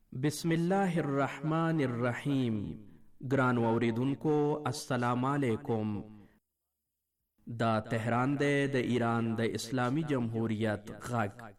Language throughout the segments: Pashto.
بسم الله الرحمن الرحیم. ګرانو اوریدونکو السلام علیکم. دا تهران دی د ایران د اسلامی جمهوریت غږ.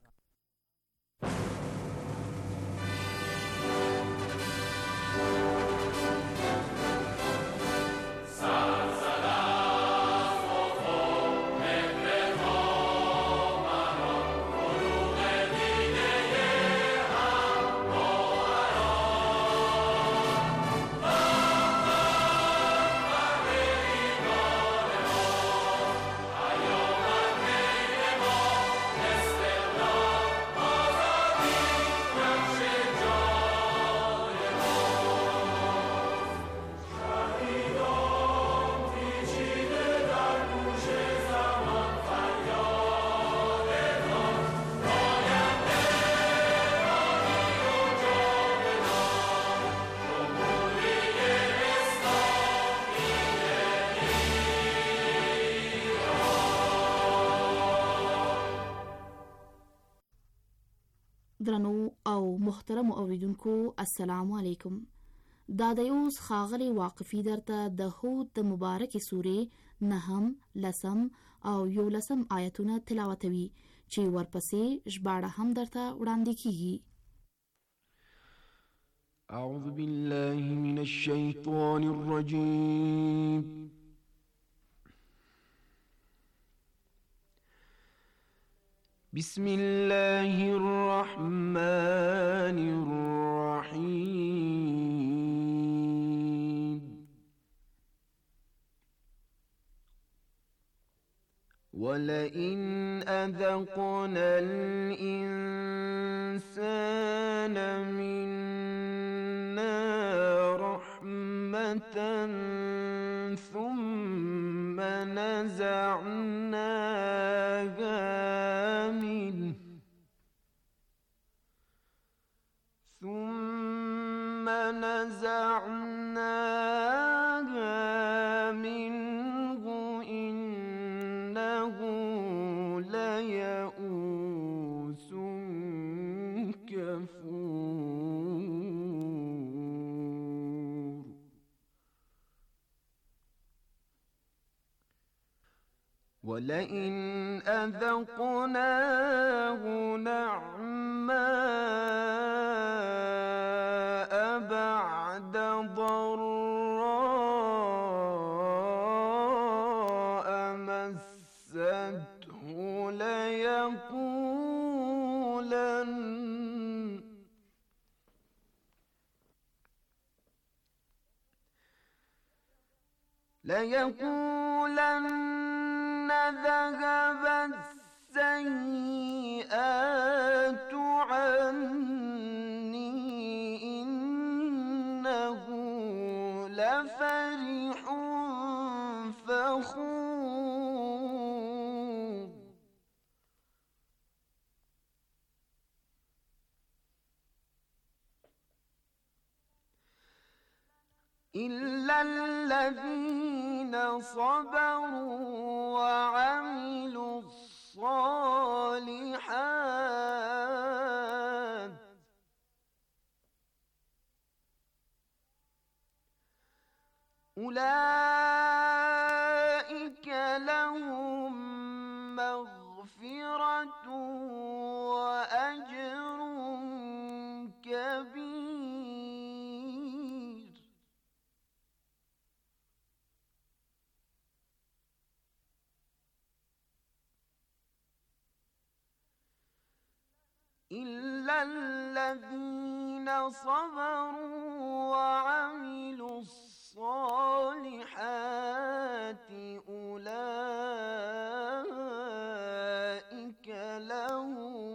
درنو او محترم اوریدونکو السلام علیکم. دا د اوس خاغلی واقفی درته د هود د مبارک سوره 9 لسم او 11 آیتونه تلاوتوي چې ورپسې ژباړه هم درته وړاندې کیږي. اعوذ بالله من الشیطان الرجیم. بسم الله الرحمن الرحيم. ولئن أذقنا الإنسان منا رحمة ثم نزعناها منه إنه ليئوس كفور. ولئن أذقناه نعماء بعد ضراء مسته ليقولن ذهب السيئات عني إنه لفرح فخور. إلا الذين صبروا وعملوا الصالحات أولئك لهم مغفرة وأجر كبير. إلا الذين صبروا وعملوا الصالحات أولئك لهم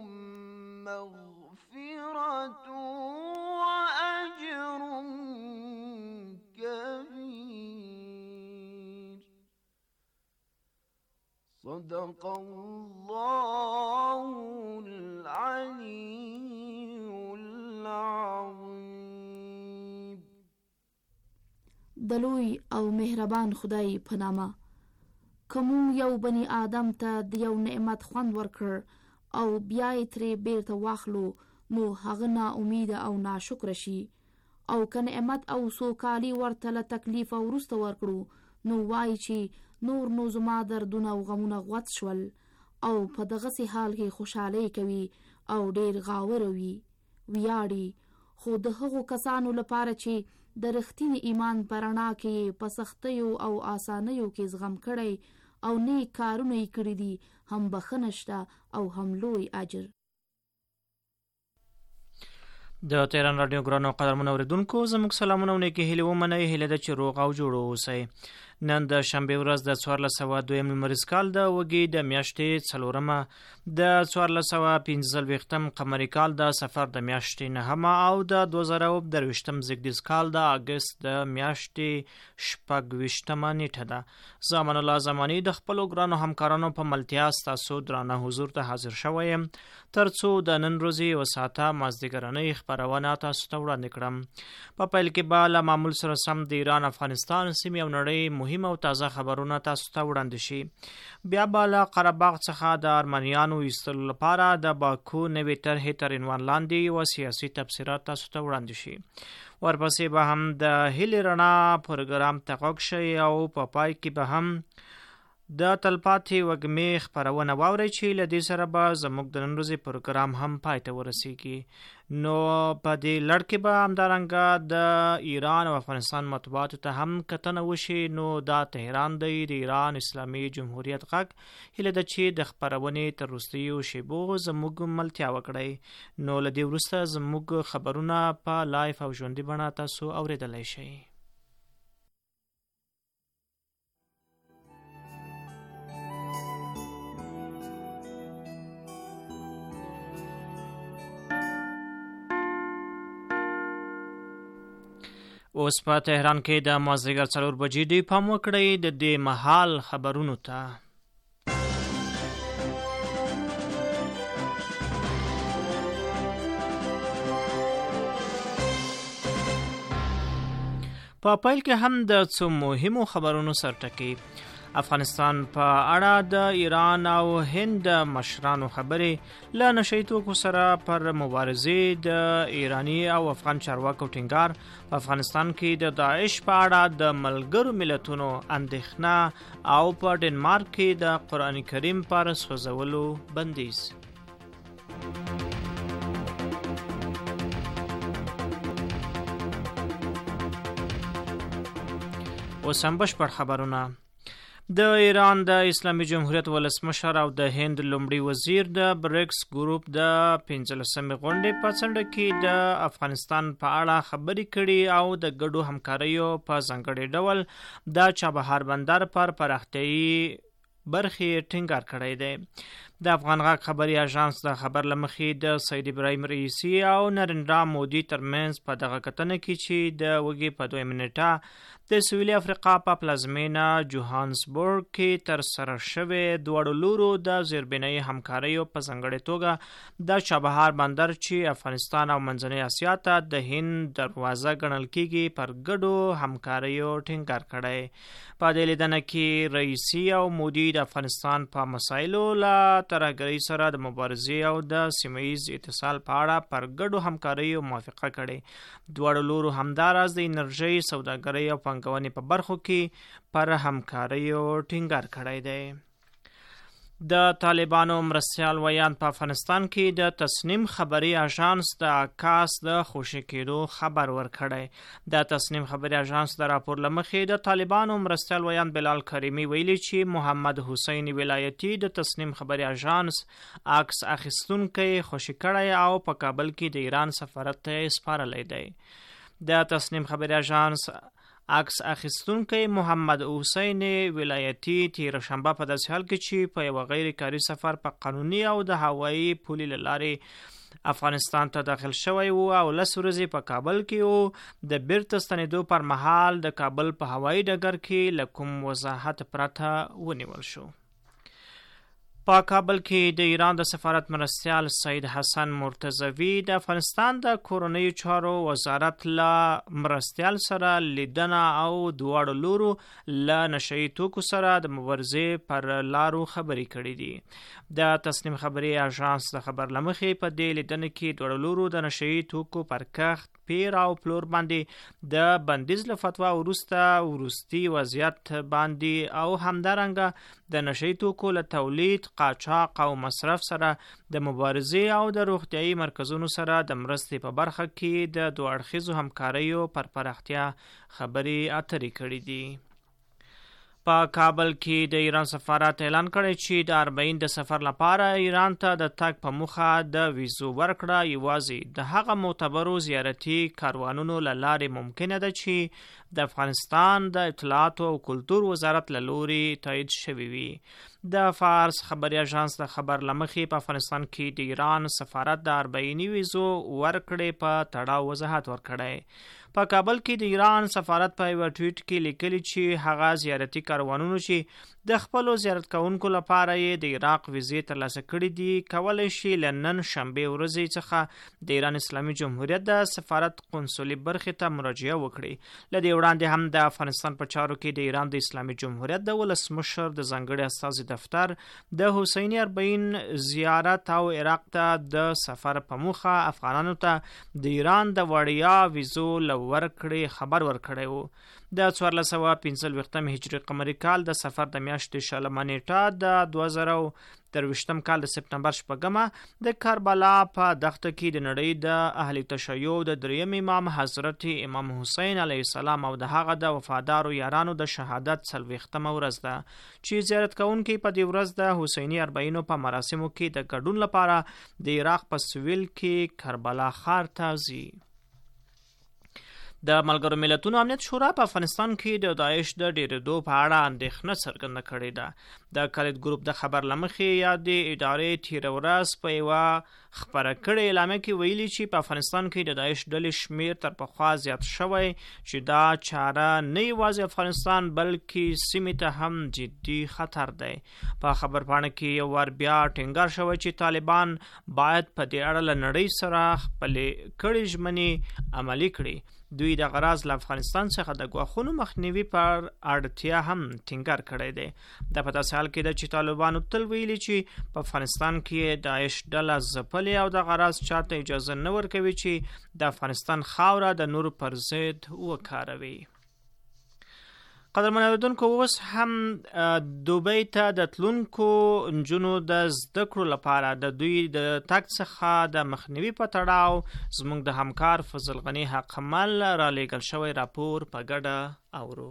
مغفرة وأجر كبير. صدق الله العلي العظيم. دلوی او مهربان خدای په نامه. کوم یو بنی آدم ته د یو نعمت خوند ورکړ او بیا یې ترې بیرته واخلو نو هغه نا امیده او ناشکر شي او که نعمت او سوکالي ورته له تکلیف وروسته ورکړو نو وایي چې نور نو زما دردونه او غمونه غوڅ شول او په دغسې حال کې خوشحالۍ کوي او ډېر غاوره وي ویاړي. خو د هغو کسانو لپاره چې د رښتینې ایمان په رڼا کې په سختیو او آسانیو کې زغم کړی او نیک کارونه یې کړي دي هم بخښنه شته او هم لوی اجر. د تهران رادیو ګرانو قدرمنو اوریدونکو زموږ سلامونه او نیکې هیلې ومنئ. هیله ده چې روغ او جوړ اوسئ. نن د شنبې ورځ د 1402 لمریز کال د وږي د میاشتې 4مه د 1445 قمري کال د صفر د میاشتې 9مه او د 2023 زیږدیز کال د اگست د میاشتې 26مه نیټه ده. زمان الله زمانی د خپل ګرانو همکارانو په ملتیا ستاسو درانه حضور ته حاضر شوی یم ترڅو د نن ورځې وساته مازدیګرنۍ خبرونه تاسو ته وړاندې کړم. په پیل کې به له معمول سره سم د ایران افغانستان سیمې او نړۍ مهم او تازه خبرونه تاسو ته وړاندې شي. بیا به له قره باغ څخه د ارمنیانو ایستلو لپاره د باکو نوې طرحې تر عنوان لاندې یوه سیاسي تبصره تاسو ته وړاندې شي. ورپسې به هم د هیلې رڼا پروګرام ته غوږ شئ او په پای کې به هم د تلپاتې وږمې خپرونه واورئ چې له دې سره به زموږ د نن ورځې پروګرام هم پای ته ورسیږي. نو په دې لړ کې به همدارنګه د ایران او افغانستان مطبوعاتو ته هم کتنه وشي. نو دا تهران دی د ایران اسلامي جمهوریت غږ. هیله ده چې د خپرونې تر وروستیو شیبو زموږ ملتیا وکړئ. نو له دې وروسته زموږ خبرونه په لایف او ژوندۍ بڼه تاسو اوریدلی شئ. اوس په تهران کې د مازدیګر 4 بجې دی. پام وکړئ د دې مهال خبرونو ته. په پیل کې هم د څو مهمو خبرونو سرټکی. افغانستان په اړه د ایران او هند مشرانو خبرې له نشئی توکو سره پر مبارزې د ایرانی او افغان چارواکو ټینګار. په افغانستان کې د داعش په اړه د ملګرو ملتونو اندېښنه او په ډنمارک کې د قرآن کریم پر سوځولو بندیز. اوس هم بشپړ خبرونه. د ایران د اسلامي جمهوریت ولسمشر او د هند لومړي وزیر د بریکس ګروپ د 15مې غونډې په څنډه کې د افغانستان په اړه خبرې کړي او د ګډو همکاریو په ځانګړي ډول د چابهار بندر پر پراختیايي برخې ټینګار کړی دی. د افغان غږ خبري اژانس د خبر لمخې د سید ابراهیم رئیسی او نریندرا مودي ترمنځ په دغه کتنه کې چې د وږي په 2 نیټه د سویلي افریقا په پلازمینه جوهانسبورګ کې تر سره شوې دواړو لورو د زیربنایي همکاریو په ځانګړې توګه د چابهار بندر چې افغانستان او منځنۍ اسیا ته د هند دروازه ګڼل کېږي پر ګډو همکاریو ټینګار کړی. په دې لیدنه کې رئیسی او مودي د افغانستان په مسایلو له ترهګرۍ سره د مبارزې او د سیمه‌ییز اتصال په اړه پر ګډو همکاریو موافقه کړې. دواړو لورو همداراز د انرژۍ، سوداګرۍ او پانګونې په برخو کې پر همکاریو ټینګار کړی دی. د طالبانو مرستیال ویان په افغانستان کې د تصنیم خبري اژانس د عکاس د خوشي کېدو خبر ورکړی. د تصنیم خبري اژانس د راپور لمخې د طالبانو مرستیال ویان بلال کریمی ویلي چې محمد حسین ولایتي د تصنیم خبري اژانس عکس اخیستونکی خوشي کړی او په کابل کې د ایران سفارت ته سپارلی دی. د تصنیم خبري اژانس عکس اخیستونکی محمد حسین ولایتي تیر شنبه په داسې حال کې چې په یو غیر کاري سفر په قانوني او د هوایي پولې له لارې افغانستان ته داخل شوی و او 10 ورځې په کابل کې و. د بیرته ستنېدو پر مهال د کابل په هوایي ډګر کې له کوم وضاحت پرته ونیول شو. په کابل کې د ایران د سفارت مرستیال سید حسن مرتضوی د افغانستان د کورنیو چارو وزارت له مرستیال سره لیدنه او دواړو لورو له نشئی توکو سره د مبارزې پر لارو خبرې کړې دي. د تسنیم خبري اژانس د خبر لمخې په دې لیدنه کې دواړو لورو د نشئی توکو پر کښت، پیر او پلور باندې د بندیز له فتوا وروستي وضعیت باندې او همدارنګه د نشئی توکو له تولید، قاچاق او مصرف سره د مبارزې او د روغتیايي مرکزونو سره د مرستې په برخه کې د دوه اړخیزو همکاریو پر پراختیا خبرې اترې کړې دي. په کابل کې د ایران سفارت اعلان کړی چې د 40 د سفر لپاره ایران ته د تګ په موخه د ویزو ورکړه یوازې د هغه معتبرو زیارتي کاروانونو له لارې ممکنه ده چې د افغانستان د اطلاعات او کلتور وزارت له لوري تایید شوی وي. د فارس خبري اژانس د خبر لمخې په افغانستان کې د ایران سفارت د 40 ویزو ورکړې په تړاو وضاحت ورکړی. په کابل کې د ایران سفارت په یو ټویټ کې لیکلي چې هغه زیارتي کاروانونو چې د خپل زیارت کوونکو لپاره یې د عراق ویزې ترلاسه کړې دي کولای شي له نن شنبه ورځې څخه د ایران اسلامي جمهوریت د سفارت قنصلي برخې ته مراجعه وکړي. له دې وړاندې هم د افغانستان په چارو کې د ایران د اسلامي جمهوریت د ولسمشر د ځانګړي استازي دفتر د حسیني 40 زیارت او عراق ته د سفر په موخه افغانانو ته د ایران د وړیا ویزو ورکړې خبر ورکړی وو. د 1445 هجري قمري کال د سفر د میاشتې شلمه نیټه د 2023 کال د سپتمبر 4 د کربلا په دښته کې د نړۍ د اهل تشیع د دریم امام حضرت امام حسین علیه السلام او د هغه د وفادارو یارانو د شهادت 40مه ورځ ده چې زیارت کوونکي په دې ورځ د حسیني 40 په مراسمو کې د ګډون لپاره د عراق په سویل کې کربلا ښار ته ځي. د ملګرو ملتونو امنیت شورا په افغانستان کې د داعش د ډیرېدو په اړه اندېښنه څرګنده کړې ده. د کالید ګروپ د خبر لمخې یا د ادارې تیره ورځ په یوه خبره کړې اعلامیه کې ویلي چې په افغانستان کې د داعش ډلې شمیر تر پخوا زیات شوی چې دا چاره نه یوازې افغانستان بلکې سیمې ته هم جدي خطر دی. په خبرپاڼه کې یو ور بیا ټینګار شوی چې طالبان باید په دې اړه له نړۍ سره خپلې کړې ژمنې عملي کړي. دوی د غراض له افغانستان څخه د ګواښونو مخنیوي پر اړتیا هم ټینګار کړی دی. د په داسې حال کې ده چې طالبانو تل ویلي چې په افغانستان کې داعش ډله ځپلې او د غراض چاته اجازه نه ورکوي چې د افغانستان خاوره د نورو پر ضد وکاروي. قدرمن اوریدونکو، اوس هم دوبۍ ته د تلونکو نجونو د زده کړو لپاره د دوی د تګ څخه د مخنیوي په تړاو زموږ د همکار فضل غني حقمل را لیږل شوی راپور په ګډه اورو.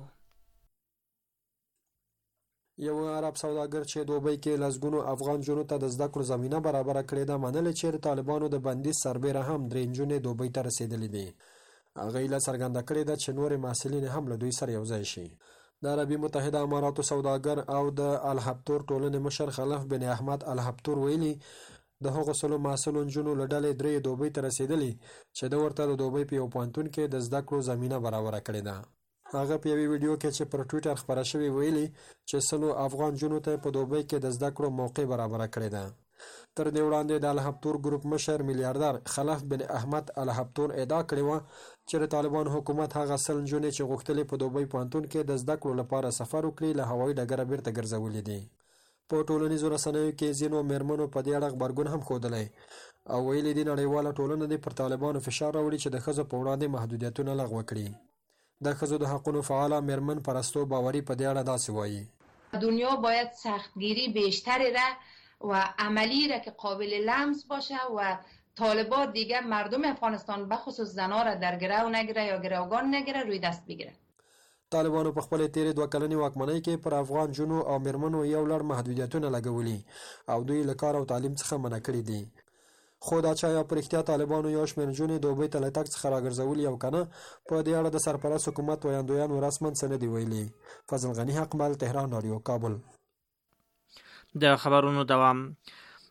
یو عرب سوداګر چې دوبۍ کې لسګونو افغان نجونو ته د زده کړو زمینه برابره کړې ده منلې چې د طالبانو د بندیز سربیره هم 3 نجونې دوبۍ ته رسېدلې دي. هغه یې څرګنده کړې ده چې نورې محصلین هم له دوی سره یوځای شي. د عربي متحده اماراتو سوداګر او د الهبتور ټولنې مشر خلف بن احمد الهبتور ویلي د هغو سلو محصلو نجونو له ډلې 3 دوبۍ ته رسېدلي چې د ورته د دوبۍ په یو پوهنتون کې د زده کړو زمینه برابره کړې ده. هغه په یوې ویډیو کې چې پر ټویټر خپره شوې ویلي چې سلو افغان نجونو ته په دوبۍ کې د زده کړو موقع برابره کړې ده. تر دې وړاندې د الهبتور ګروپ مشر میلیاردر خلف بن احمد الهبتور ادعا کړې وه چې د طالبان حکومت هغه سل نجونې چې غوښتلې په دوبۍ پوهنتون کې د زده کړو لپاره سفر وکړي له هوایي ډګره بیرته ګرځولي دي. په ټولنیزو رسنیو کې ځینو میرمنو په دې اړه غبرګون هم ښودلی او ویلي دي نړیواله ټولنه دې پر طالبانو فشار راوړي چې د ښځو په وړاندې محدودیتونه لغوه کړي. د ښځو د حقونو فعاله میرمن پرستو باوري په دې اړه داسې وایي: دنیا باید سختگیری بیشتری را و عملی را که قابل لمس باشه و طالبان دیگه مردم افغانستان بخصوص زنا را در گرو نگیره یا گروگان نگیره روی دست بگیره. طالبانو په خپل تیرې 2 کلنې واکمنۍ کې پر افغان جنو او میرمنو یو لړ محدودیتونه لګولي او دوی له کار او تعلیم څخه منع کړي دي. خو دا چې په رښتیا طالبانو یو شمېر نجونې دوبۍ ته له تګ څخه راګرځولي او که نه، په دې اړه د سرپرست حکومت ویاندویانو رسما څه نه دي ویلي. فضل غني حقمل، تهران رادیو، کابل. د خبرونو دوام.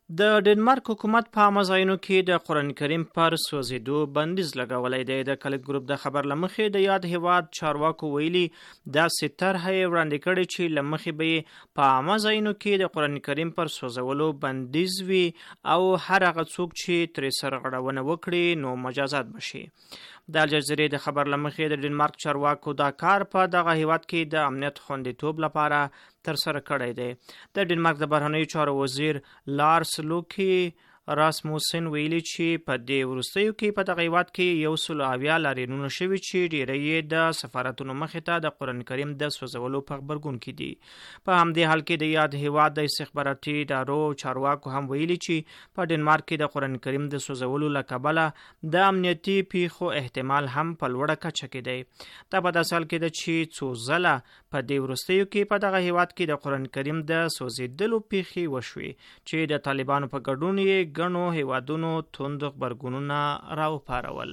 د ډنمارک حکومت په عامه ځایونو کې د قرآن کریم پر سوځېدو بندیز لګولی دی. د کلیک ګروپ د خبر له مخې د یاد هیواد چارواکو ویلي داسې طرحه یې وړاندې کړې چې له مخې به یې په عامه ځایونو کې د قرآن کریم پر سوځولو بندیز وي او هر هغه څوک چې ترې سرغړونه وکړي نو مجازات بشي. د الجزیرې د خبر له مخې د ډنمارک چارواکو دا کار په دغه هیواد کې د امنیت خوندیتوب لپاره ترسره کړی دی. د ډنمارک د بهرنیو چارو وزیر لارس لوکی راسموسن ویلي چې په دې وروستیو کې په دغه هیواد کې 170 لاریونونه شوي چې ډیری یې د سفارتونو مخې ته د قرآن کریم د سوځولو په غبرګون کې دي. په همدې حال کې د یاد هیواد د استخباراتي ادارو چارواکو هم ویلي چې په ډنمارک کې د قرآن کریم د سوځولو له کبله د امنیتي پیښو احتمال هم په لوړه کچه کې دی. دا په داسې حال کې ده چې څو ځله په دې وروستیو کې په دغه هیواد کې د قرآن کریم د سوځېدلو پیښې وشوي چې د طالبانو په ګډون یې ګڼو هیوادونو توند غبرګونونه راوپارول.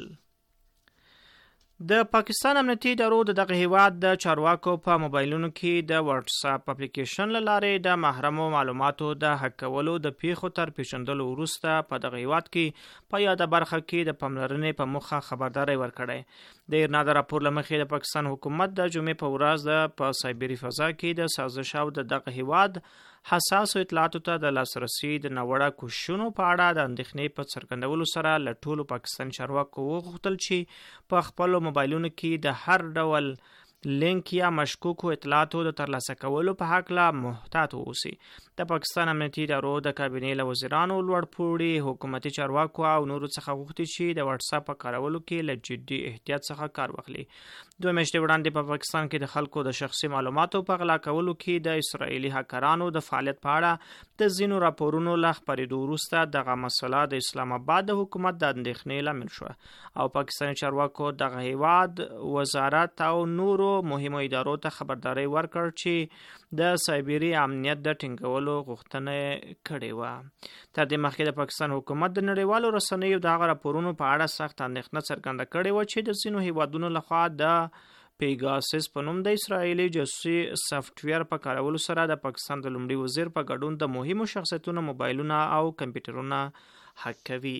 د پاکستان امنیتي ادارو دغه هیواد د چارواکو په موبایلونو کې د واتس اپ اپلیکیشن له لارې د محرمو معلوماتو د حق کولو د پیښو تر پیژندلو وروسته په دغه هیواد کې په یاده برخه کې د پاملرنې په موخه خبرداری ورکړی. د ایرنا د راپور له مخې د پاکستان حکومت د جمعې په ورځ په سایبري فضا کې د سازش او دغه هیواد حساسو اطلاعاتو ته د لاسرسي د ناوړه کوششونو په اړه د اندېښنې په څرګندولو سره له ټولو پاکستان چارواکو وغوښتل چې په خپلو موبایلونو کې د هر ډول لینک یا مشکوکو اطلاعاتو د ترلاسه کولو په هکله محتاط اوسي. د پاکستان امنیتي ادارو د کابینې له وزیرانو لوړپوړي حکومتي چارواکو او نورو څخه غوښتي چې د واتس اپ په کارولو کې له جدي احتیاط څخه کار واخلي. 2 میاشتې وړاندې په پاکستان کې د خلکو د شخصي معلوماتو په غلا کولو کې د اسرائیلي هکرانو د فعالیت په اړه د ځینو راپورونو له خپرېدو وروسته دغه مسله د اسلام آباد د حکومت د اندېښنې لامل شوه او پاکستاني چارواکو دغه هیواد وزارت او نورو مهمو ادارو ته خبرداری ورکړ چې د سایبري امنیت د ټینګولو غوښتنه کړې وه. تر دې مخکې د پاکستان حکومت د نړیوالو رسنیو دغه راپورونو په اړه سخت اندېښنه څرګنده کړې وه چې د ځینو هیوادونو لخوا د پیګاسس په نوم د اسرائیلي جاسوسي سافټویر په کارولو سره د پاکستان د لومړي وزیر په ګډون د مهمو شخصیتونو موبایلونه او کمپیوټرونه هک کوي.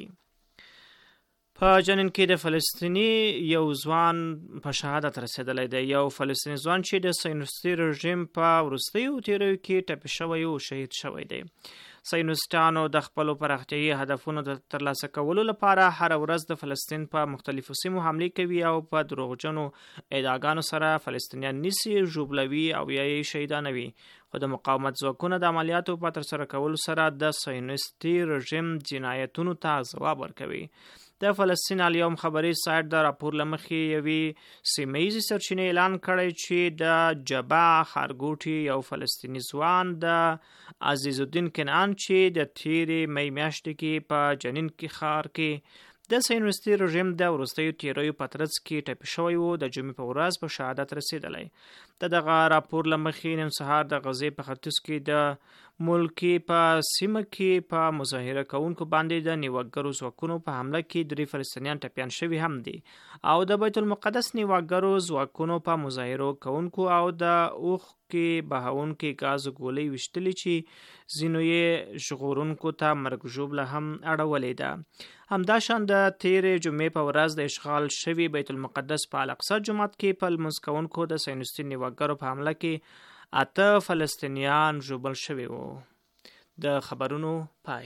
په جنین کې د فلسطینی یو ځوان په شهادت رسیدلی دی. یو فلسطینی ځوان چې د صهیونیستي رژیم په وروستیو تیریو کې ټپي شوی او شهید شوی دی. صهیونیستانو د خپلو پراختیایي هدفونو د ترلاسه کولو لپاره هر ورځ د فلسطین په مختلفو سیمو حملې کوي او په دروغجنو ادعاګانو سره فلسطینیان نیسي، ژوبلوي او یا یې شهیدانوي. خو د مقاومت ځواکونه د عملیاتو په ترسره کولو سره د صهیونیستي رژیم جنایتونو ته ځواب ورکوي. د فلسطین الیوم خبري سایټ د راپور له مخې یوې سیمهیزې سرچینې اعلان کړی چې د جبا خارګوټي یو فلسطیني ځوان د عزیز الدین کنعان چې د تیرې مې میاشتې کې په جنین کې ښار کې د صهیونیستي رژیم د وروستیو تیریو په ترڅ کې ټپي شوی و د جمعې په ورځ په شهادت رسېدلی. د دغه راپور له مخې نن سهار د غزې په ختیځ کې د ملکی په سیمه کې په مظاهره کوونکو باندې د نیوګرو ځواکونو په حمله کې 3 فلسطینیان ټپیان شوي هم دي او د بیت المقدس نیوګرو ځواکونو په مظاهره کوونکو او د اوښ کې بهونکو غاز ګولۍ وشتلې چې ځینو یې ژغورونکو ته مرګ ژوبله هم اړولې ده. همداشان د تیرې جمعې په ورځ د اشغال شوي بیت المقدس په الاقصی جومات کې په لمونځ کوونکو د صهیونیستي نیوګرو په حمله کې 8 فلسطینیان ژوبل شوي وو. د خبرونو پای.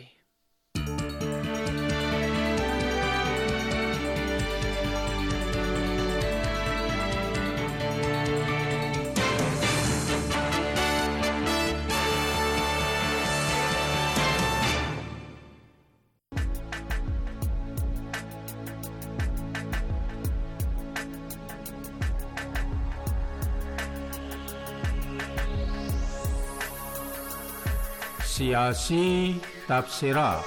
سیاسی تبصرات.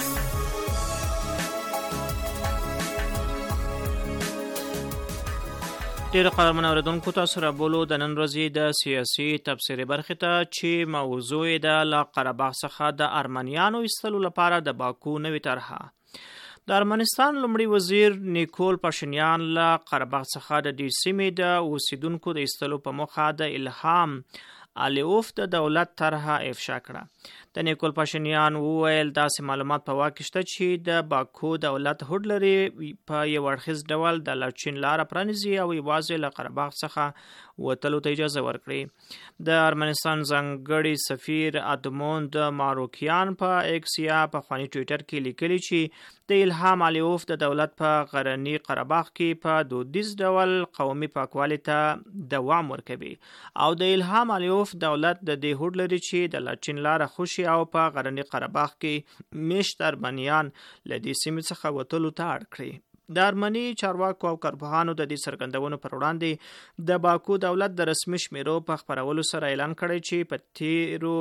ډیر قدرمن اوریدونکو تاسو را بولو د نن ورځې د سیاسي تبصرې برخې ته چې موضوع یې د قرهباغ څخه د ارمنیانو ایستلو لپاره د باکو نوې طرحه. د ارمنستان لومړي وزیر نیکول پاشینیان له قرهباغ څخه د دې سیمې د اوسیدونکو د ایستلو په موخه د الهام الیوف د دولت طرحه افشا کړه. د نیکول پاشینیان وویل داسې معلومات په واک شته چې د باکو دولت هوډ لري په یو اړخیز ډول د لاچین لاره پرانیزي او یوازې له قره باغ څخه وتلو ته اجازه ورکړي. د ارمنستان ځانګړي سفیر ادموند ماروکیان په ایکس یا په خواني ټویټر کې لیکلي چې د الهام علیوف د دولت په غرني قره باغ کې په دودیز ډول قومي پاکوالي ته دوام ورکوي او د الهام علیوف دولت د دې هوډ لري چې د لاچین لاره خوشي او په غرني قره باغ کې میشت ارمنیان له دې سیمې څخه وتلو ته اړ کړي. د ارمني چارواکو او کارپوهانو د دې څرګندونو پر وړاندې د باکو دولت د رسمي شمیرو په خپرولو سره اعلان کړی چې په تیرو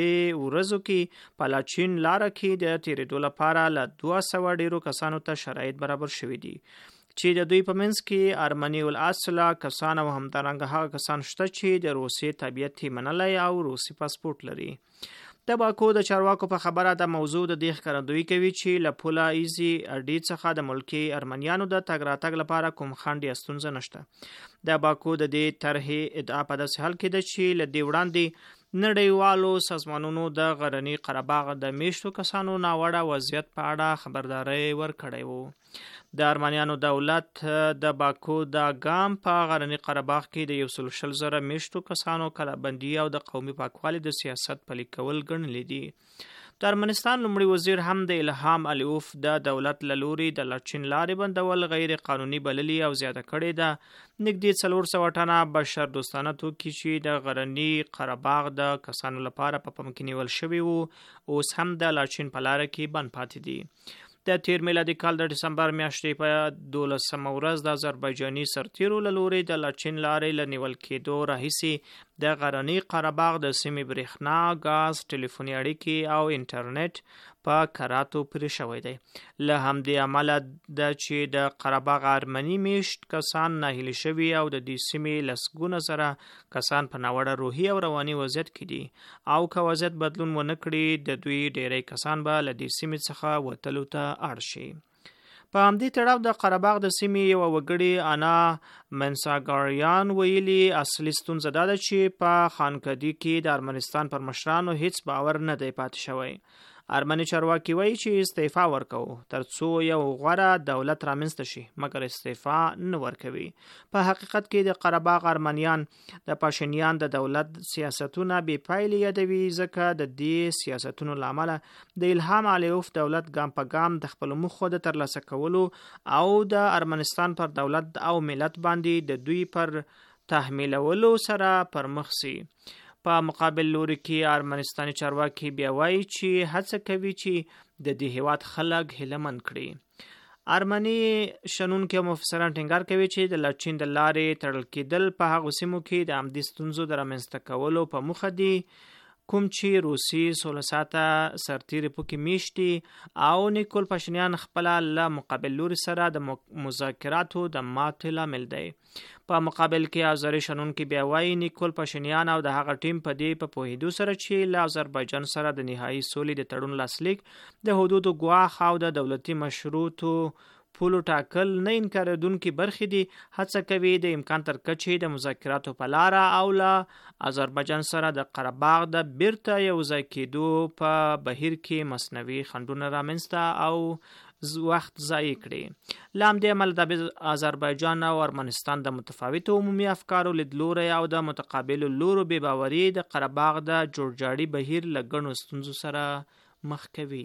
3 ورځو کې په لاچین لاره کې د تیرېدو لپاره له 200 ډیرو کسانو ته شرایط برابر شوي دي چې د دوی په منځ کې ارمني الاصله کسان او همدارنګه هغه کسان شته چې د روسیې تابعیت یې منلی او روسي پاسپورت لري. د باکو د چارواکو په خبره د موضوع د دې ښکارندویي کوي چې له پوله ایزي اډې څخه د ملکي ارمنیانو د تګ راتګ لپاره کوم خنډ یا ستونزه نشته. د باکو د دې طرحې ادعا په داسې حال کې ده چې له دې وړاندې نړیوالو سازمانونو د غرني قره باغ د میشتو کسانو ناوړه وضعیت په اړه خبرداری ورکړی وو. د ارمنیانو دولت د باکو د ګام په غرني قره باغ کې د 120,000 میشتو کسانو کلابندي او د قومي پاکوالي د سیاست پلي کول ګڼلي دي. د ارمنستان لومړي وزیر هم د الهام علیوف د دولت له لوري د لاچین لارې بندول غیر قانوني بللي او زیاته کړې ده. نږدې 400 ټنه بشر دوستانه توکي چې د غرني قره باغ د کسانو لپاره په پام کې نیول شوي وو اوس هم د لاچین په لاره کې بند پاتې دي. د تیر میلادي کال د ډسمبر میاشتې په 12 ورځ د آذربایجاني سرتیرو له لوري د لاچین لارې له نیول کېدو راهیسې د غرني قره باغ د سیمې برېښنا، ګاز، ټلیفوني اړیکې او انټرنیټ په کراتو پرې شوی دی. له همدې امله ده چې د قره باغ ارمني میشت کسان ناهیلي شوي او د دې سیمې لسګونه زره کسان په ناوړه روحي او رواني وضعیت کې دي او که وضعیت بدلون ونه کړي د دوی ډیری کسان به له دې سیمې څخه وتلو ته اړ شي. په همدې تړاو د قره باغ د سیمې یو وګړي انا منساګاریان ویلي اصلي ستونزه دا ده چې په خانقدي کې د ارمنستان پر مشرانو هیڅ باور نه دی پاتې شوی. ارمني چارواکي وایي چې استعفا ورکوو ترڅو یو غوره دولت رامنځته شي مګر استعفا نه ورکوي. په حقیقت کې د قره باغ ارمنیان د پاشینیان د دولت سیاستونه بې پایلې یادوي ځکه د دې سیاستونو له امله د الهام علیوف دولت ګام په ګام د خپلو موخو د ترلاسه کولو او د ارمنستان پر دولت او ملت باندې د دوی پر تحمیلولو سره پر مخ سي. په مقابل لوري کې ارمنستاني چارواکي بیا وایي چې هڅه کوي چې د دې هیواد خلک هیلهمند کړي. ارمني شنونکي مفسران ټینګار کوي چې د لاچین د لارې تړل کېدل په هغو سیمو کې د همدې ستونزو د رامنځته کولو په موخه دي کوم چې روسي 16 ساعته سرتیري پکې میشتي او نیکول پاشینیان خپل له مقابل لوري سره د مذاکراتو د ماتې لامل دی. په مقابل کې آذری شنونکي بیا وایي نیکول پاشینیان او د هغه ټیم په دې په پوهېدو سره چې له آذربایجان سره د نهایي سولې د تړون لاسلیک د حدودو ګواښ او د دولتي مشروطو پولو ټاکل نه انکارېدونکي برخې دي هڅه کوي د امکان تر کچې د مذاکراتو په لاره او له آذربایجان سره د قره باغ د بیرته یو ځای کېدو په بهیر کې مصنوعي خنډونه رامنځته او وخت ضایع کړي. له همدې امله د آذربایجان او ارمنستان د متفاوتو عمومي افکارو لیدلوری او د متقابلو لورو بې باوري د قره باغ د جوړجاړي بهیر له ګڼو ستونزو سره مخ کوي.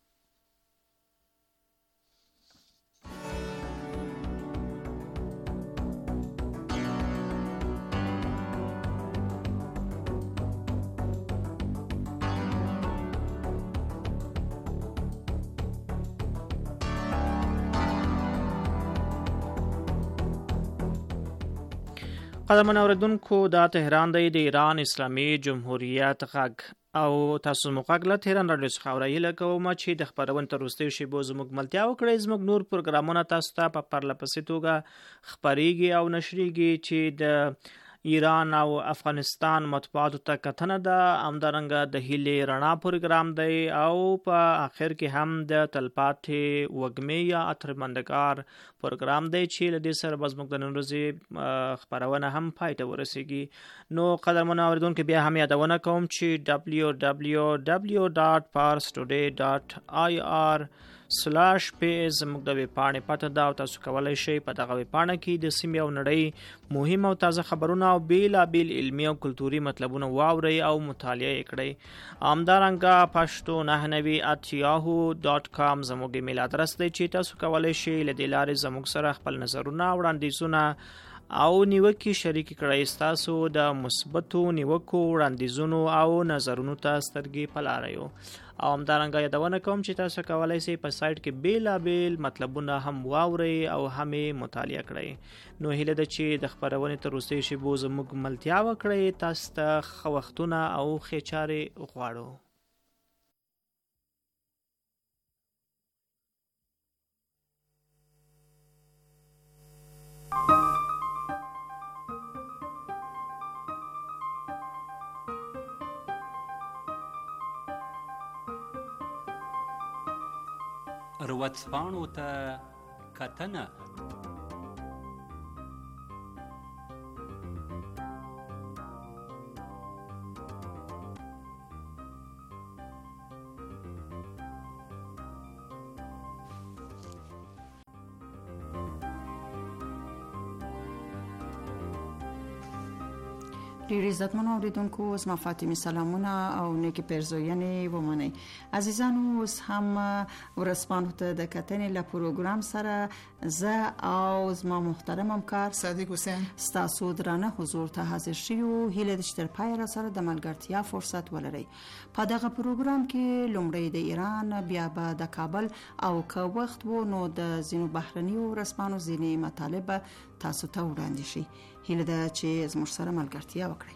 قدرمن اوریدونکو دا تهران دی د ایران اسلامي جمهوریت غږ او تاسو موږ له تهران رادیو څخه اورئ کوم چې د خبرونې تر وروستیو شیبو زموږ ملتیا وکړئ. زموږ نور پروګرامونه تاسو ته په پرله پسې توګه خپریږي او نشریږي چې د ایران او افغانستان مطبوعاتو ته کتنه ده. همدارنګه د هیلې رڼا پروګرام دی او په آخر کې هم د تلپاتې وږمې یا اترمندګار پروګرام دی چې له دې سره زموږ د نن ورځې خپرونه هم پای ته ورسیږي. نو قدرمنو اوریدونکو بیا هم یادونه کوم چې www.parstoday.ir/page زموږ د ویب پاڼې پته ده او تاسو کولی شئ په دغه ویب پاڼه کې د سیمې او نړۍ مهم او تازه خبرونه او بیلابیل علمي او کلتوري مطلبونه واورئ او مطالعه یې کړئ. همدارنګه pashto9@yahoo.com زموږ ایمیل ادرس دی چې تاسو کولی شئ له دې لارې زموږ سره خپل نظرونه او وړاندیزونه او نیوکې شریک کړئ. ستاسو د مثبتو نیوکو وړاندیزونو او نظرونو ته سترګې په لاره یو. او همدارنګه یادونه کوم چې تاسو کولی شئ په سایټ کې بیلابیل مطلبونه هم واورئ او هم یې مطالعه کړئ. نو هیله ده چې د خپرونې تر وروستیو شیبو زموږ ملتیا وکړئ. تاسو ته ښه وختونه او ښې چارې غواړو. ورځپاڼو ته کتنه. ډیر عزتمنو اوریدونکو، زما فاطمه سلامونه او نیکی پیرزوینې ومنئ. عزیزانو، اوس هم ورځپاڼو ته د کتنې له پروګرام سره زه او زما محترم همکار صادق حسین ستاسو درانه حضور ته حاضر شوو. هیله ده چې تر پایه را سره د ملګرتیا فرصت ولرئ. په دغه پروګرام کې لومړی د ایران، بیا به د کابل او که وخت وو نو د ځینو بهرنیو ورځپاڼو ځینې مطالب تاسو ته وړاندې شي. هیله ده چې زموږ سره ملګرتیا وکړئ.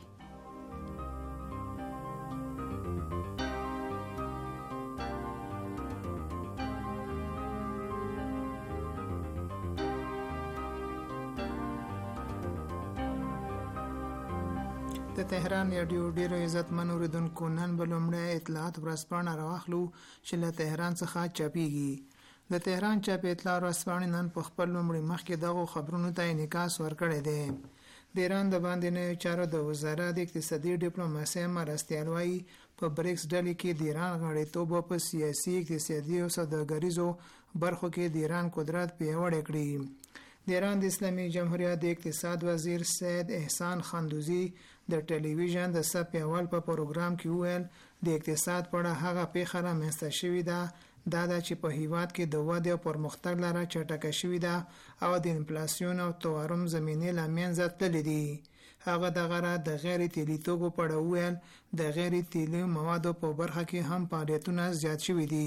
د تهران رادیو ډیرو عزتمن اوریدونکو، نن به لومړی اطلاعات ورځپاڼه راواخلو چې له تهران څخه چاپیږي. د تهران چاپ اطلاع ورځپاڼه نن په خپل لومړي مخ کې دغه خبرونو ته انعکاس ورکړی دی. د ایران د باندې چارو د وزارت اقتصادي ډیپلوماسي مرستیال وايي په بریکس ډلې کې د ایران غړیتوب په سیاسي، اقتصادي او سوداګریزو برخو کې د ایران قدرت پیاوړی کړي. د ایران د اسلامي جمهوریت د اقتصاد وزیر سید احسان خندوزی د ټلویزیون د سپې اول په پروګرام کې وویل د اقتصاد په اړه هغه پیښه رامنځته شوې ده دا چې په هیواد کې د ودې او پرمختګ لاره چټکه شوې ده او د انفلاسیون او تورم زمینې له منځه تللې دي. هغه دغه د غیر تیلي توکو په اړه وویل د غیر تیلي موادو په برخه کې هم فعالیتونه زیات شوي دي.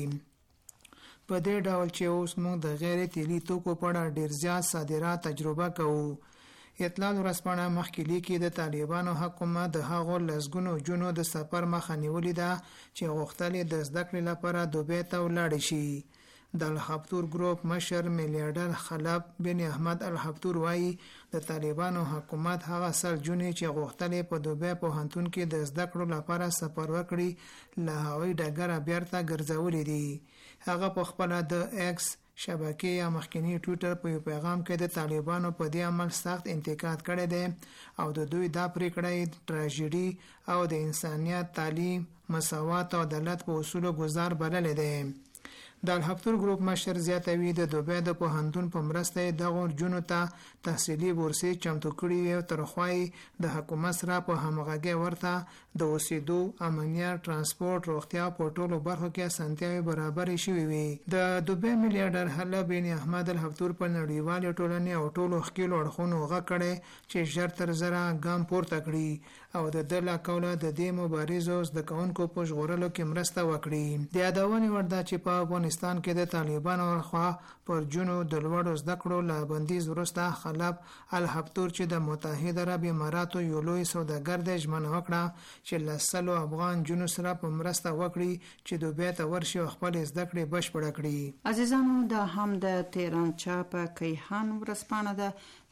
په دې ډول چې اوس موږ د غیر تیلي توکو په اړه ډیر زیات صادرات تجربه کوو. اطلاع ورځپاڼه مخکې لیکي د طالبانو حکومت د هغو لسګونو جنو د سفر مخه نیولې ده چې غوښتل د زده کړې لپاره دوبۍ ته ولاړ شي. د الحبتور ګروپ مشر میلیارډر خلب بن احمد الحبتور وایي د طالبانو حکومت هغه سل جونې چې غوښتل په دوبۍ پوهنتون کې د زده کړو لپاره سفر وکړي له هوایي ډګره بیرته ګرځولې دي. هغه په خپل د ایکس شبکې یا مخکنی ټویټر په یو پیغام کې د طالبانو په دې عمل سخت انتقاد کړی دی او د دوی دا پریکړه ټراژیډي او د انسانیت، تعلیم، مساوات او عدالت په اصولو گزار بللی دی. د الحبتور ګروپ مشر زیاتوي د دوبۍ د پوهنتون په مرسته دغه جنو ته تحصیلي بورسي چمتو کړي او ترخوای د حکومت سره په همغږي ورته د اوسېدو، امنیت، ترانسپورت، روغتیا په ټولو برخو کې اسانتیاوي برابرې شوې وي. د دوبۍ میلیارډر حلب بن احمد الحبتور په نړیوال ټولنې او ټولو ښکیلو اړخونو غږ کړی چې ژر تر ژره ګام پورته کړي او د دله کوله د دې مبارزو زده کوونکو په ژغورلو کې مرسته وکړي. د یادونې وړ ده چې په افغانستان کې د طالبانو لخوا پر جنو د لوړو زده کړو له بندیز وروسته خلب الحبتور چې د متحده عرب اماراتو یو لوی سوداګر دی ژمنه وکړه چې له 100 افغان جنو سره په مرسته وکړي چې دوبۍ ته ورشي او خپل زده کړې بشپړه کړي. عزیزانو، دا هم د تهران چاپ کیهان ورځپاڼه ده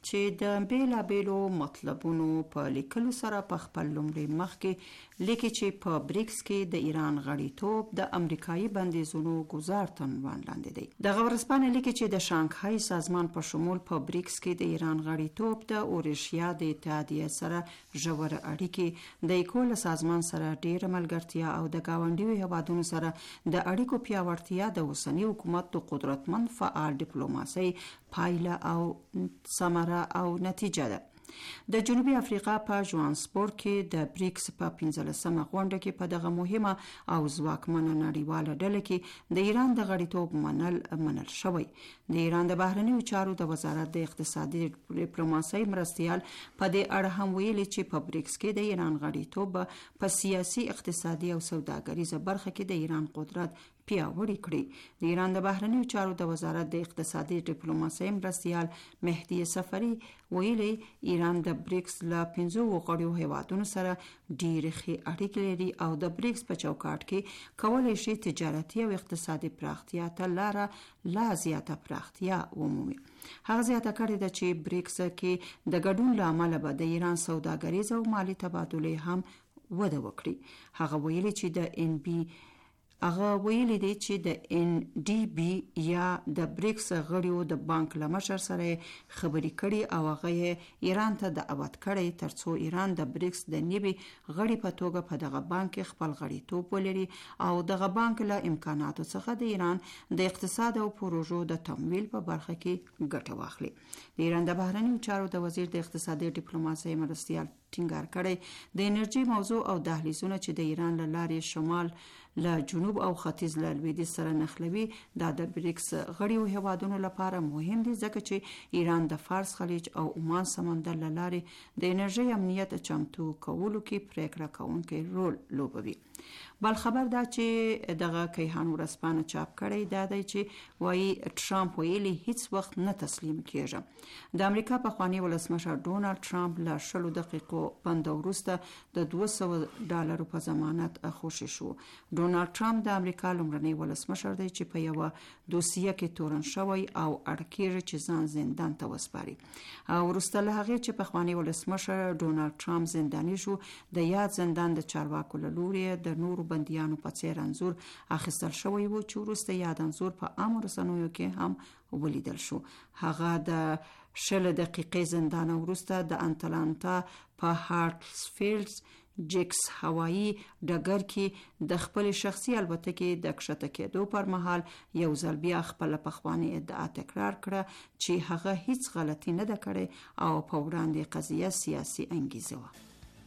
چې د بیلابیلو مطلبونو په لیکلو سره په خپل لومړي مخ کې لیکي چې په بریکس کې د ایران غړیتوب د امریکایي بندیزونو گزار تر عنوان لاندې دی. دغه ورځپاڼه لیکي چې د شانګهای سازمان په شمول په بریکس کې د ایران غړیتوب د اورشیا د اتحادیه سره ژور اړیکې د ایکول سازمان سره ډېر ملګرتیا او د گاونډیو هیوادونو سره د اړیکو پیاوړتیا د اوسنی حکومت د قدرتمند فعال ډیپلوماسۍ پایله او ثمره او نتیجه ده. د جنوبي افریقا په جوهانسبورګ کې د بریکس په 15مه غونډه کې په دغه مهمه او ځواکمنه نړیواله ډله کې د ایران د غړیتوب منل شوی. د ایران د بهرنیو چارو د وزارت د اقتصادي ډیپلوماسۍ مرستیال په دې اړه هم ویلي چې په بریکس کې د ایران غړیتوب په سیاسي، اقتصادي او سوداګریزه برخه کې د ایران قدرت پیاوړی کړي. د ایران د بهرنیو چارو د وزارت د اقتصادي ډیپلوماسۍ مرستیال مهدی سفری ویلي ایران د بریکس له 15 غړیو هیوادونو سره ډېرې ښې اړیکې لري او د بریکس په چوکاټ کې کولی شي تجارتي او اقتصادي پراختیا ته لا زیاته پراختیا ومومي. هغه زیاته کړې ده چې بریکس کې د ګډون له امله به د ایران سوداګریز او مالی تبادلې هم وده وکړي. هغه ویلي چې د NDB یا د بریکس غړیو د بانک له مشر سره خبرې کړي او هغه ایران ته دعوت کړي ترڅو ایران د بریکس د نیوي غړي په توګه په دغه بانک خپل غړیتوب ولري او دغه بانک له امکاناتو څخه د ایران د اقتصاد او پروژو د تمویل په برخه کې ګټه واخلي. د ایران د بهرنیو چارو د وزیر د اقتصادي ډیپلوماسۍ مرستیال ټینګار کړي د انرژي موضوع او دهلیزونه چې د ایران له لارې شمال له جنوب او ختیځ له لویدیځ سره نښلوي دا د بریکس غړیو هیوادونو لپاره مهم دي ځکه چې ایران د فارس خلیج او عمان سمندر له لارې د انرژي امنیت چمتو کولو کې پریکړه کوونکی رول لوبوي. بل خبر دا چې دغه کیهان ورځپاڼه چاپ کړی دا دی چې وایي ټرمپ ویلي هیڅ وخت نه تسلیم کیږي. د امریکا پخوانی ولسمشر ډونالد ټرمپ له 10 دقیقو بند وروسته د $200 په ضمانت خوشی شو. ډونالد ټرمپ د امریکا لومړنی ولسمشر دی چې په یو دوسیه کې تورن شوی او اړکیږي چې ځان زندان ته وسپاري. او وروسته له هغه چې پخوانی ولسمشر ډونالد ټرمپ زنداني شو د یاد زندان د چارواکو له لوري د نورو بندیانو په څیر انځور اخیستل شوی و چې وروسته یاد انځور په عامو رسنیو کې هم ولیدل شو. هغه د 10 دقیقې زندان وروسته د انټلانتا په هارټسفیلډ جیکس هوایی ډګر کې د خپل شخصي الوتکې د کښته کېدو پر مهال یو ځل بیا خپل پخوانی ادعا تکرار کړه چې هغه هیڅ غلطي نه ده کړې او په وړاندې قضیه سیاسي انګیزه وه.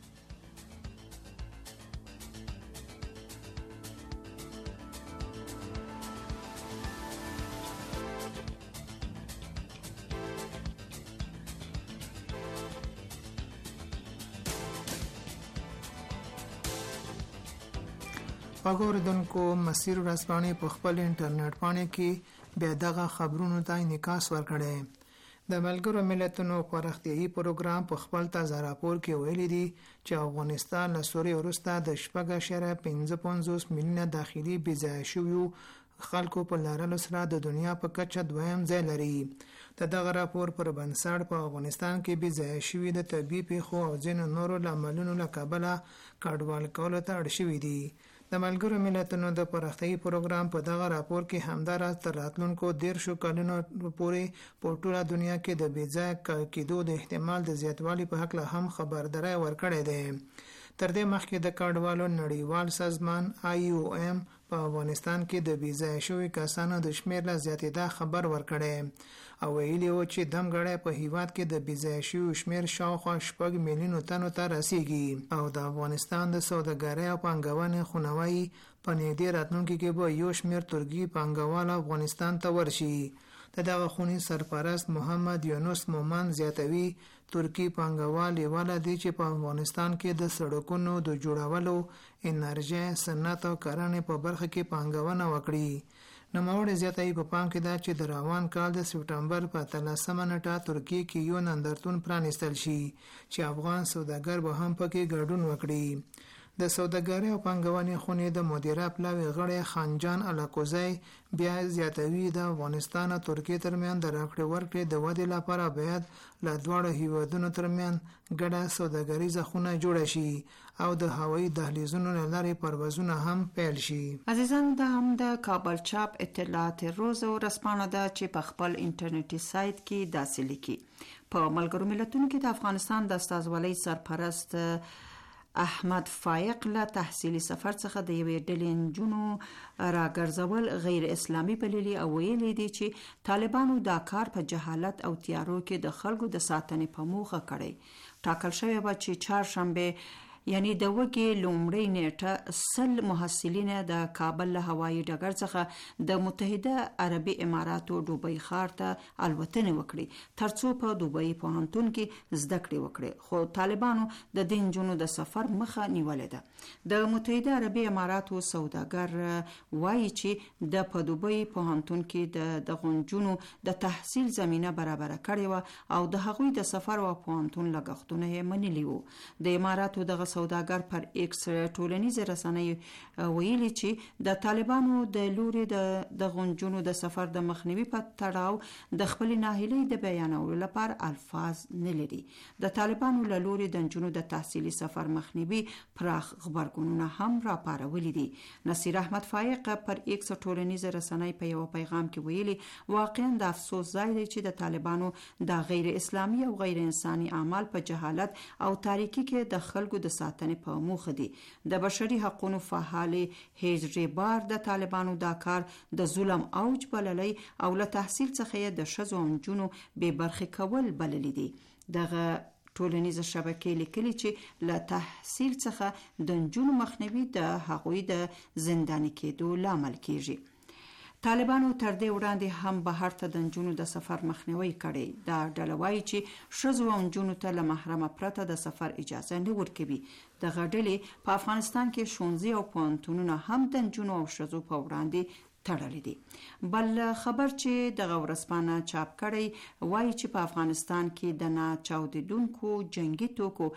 وګوردونکو مسیر ورځپاڼې په خپل انټرنیټ باندې کې بیا دغه خبرونو ته انعکاس ورکړي. د ملګرو ملتونو پراختیایي پروګرام په خپل تازه راپور کې ویلي دي چې افغانستان له سوریې وروسته د 4.55 میلیونه داخلي بېځایه شویو خلکو په لارلو سره د دنیا په کچه دویم ځای لري. د دغه راپور پر بنسټ په افغانستان کې بېځایه شوي د طبیعي پیښو او ځینو نورو لاملونو له کبله کډوال کولو ته اړ شوي دي. د ملګرو ملتونو د پراختیایي پروګرام په دغه راپور کې همداراز تر راتلونکو 10 کلونو پورې په ټوله دنیا کې د بېځایه کېدو د احتمال د زیاتوالي په هکله هم خبرداری ورکړی دی. تر دې مخکې د کډوالو نړیوال سازمان IOM په افغانستان کې د بېځایه شوي کسانو د شمېر له زیاتېدا خبر ورکړی او ویلي و چې دمګړی په هیواد کې د بېځایه شویو شمېر شاوخوا 6 میلیونو تنو ته رسیږي او د افغانستان د سوداګرۍ او پانګونې خونوایي په نږدې راتلونکي کې به یو شمېر ترکي پانګوال افغانستان ته ورشي. د دغه خونې سرپرست محمد یونس مومن زیاتوي ترکي پانګوال یواله دي چې په افغانستان کې د سړکونو د جوړولو، انرژي، صنعت او کرنې په برخه کې پانګونه وکړي. نوموړی زیاتوي په پام کې ده چې د روان کال د سپټمبر په 13 نیټه ترکیه کې یو نندارتون پرانیستل شي چې افغان سوداګر به هم پکې ګډون وکړي. د سوداګرۍ او پانګونې خونې د مدیره پلاوي غړی خانجان الاکوزی بیا زیاتوي د افغانستان او ترکیه ترمن د راکړې ورکړې د ودې لپاره باید له دواړو هیوادونو ترمن ګډه سوداګریزه خونه جوړه شي او د هوایي دهلیزونو لارې پروازونه هم پیل شي. عزیزان، دا هم د کابل چاپ اطلاعات روز او رسپانه ده چې په خپل انټرنیټي سایت کې داسې لیکي: په ملګرو ملتونو کې د افغانستان د استازولۍ سرپرست احمد فایق له تحصیلي سفر څخه د یوې ډلې نجونو راګرځول غیر اسلامي بللي او ویلي دي چې طالبانو دا کار په جهالت او تیارو کې د خلکو د ساتنې په موخه کړی. ټاکل شوی و چې چهارشنبه یعنی د وګي لومړی نیټه 100 محصلین د کابل له هوایي ډګر څخه د متحده عربي اماراتو دوبۍ ښار ته الوتنې وکړي ترڅو په دوبۍ پوهنتون کې زده کړې وکړي، خو طالبانو د دې نجونو د سفر مخه نیولې ده. د متحده عربي اماراتو سوداګر وایي چې د په دوبۍ پوهنتون کې د غونجونو د تحصیل زمينه برابر کړې و او د هغوی د سفر او پوهنتون لګښتونه یې منلي وو. د اماراتو د سوداګر پر ایکس ټولنیز رسنۍ ویلي چې د طالبانو د لوري د غونجونو د سفر د مخنیوي په تړاو د خپل ناهیلۍ د بیانولو لپاره الفاظ نه لري. د طالبانو له لوري د نجونو د تحصیلي سفر مخنیوي پراخ خبرګونونه هم راپارولي دي. نصیر احمد فایق پر ایکس ټولنیز رسنۍ په یو پیغام کې ویلي: واقعا د افسوس ځای دی چې د طالبانو د غیر اسلامي او غیر انساني اعمال په جهالت او تاریکی کې د خلکو د ساتنې په موخه دي. د بشري حقوقو فعال هجری بار د طالبانو دا کار د ظلم اوج بللی او له تحصیل څخه د ښځو او نجونو بې برخې کول بللی دي. دغه ټولنیز شبکې لیکلي چې له تحصیل څخه د نجونو مخنیوي د هغوی د زنداني کېدو لامل کیږي. طالبانو تر دې وړاندې هم بهر ته د نجونو د سفر مخنیوي کړی. دا ډله وایي چې ښځو او نجونو ته له محرمه پرته د سفر اجازه نه ورکوي. دغه ډلې په افغانستان کې ښوونځي او پوهنتونونه هم د نجونو او ښځو په وړاندې تړلې دي. بل خبر چې دغه ورځپاڼه چاپ کړی وایي چې په افغانستان کې د ناچاودیدونکو جنگي توکو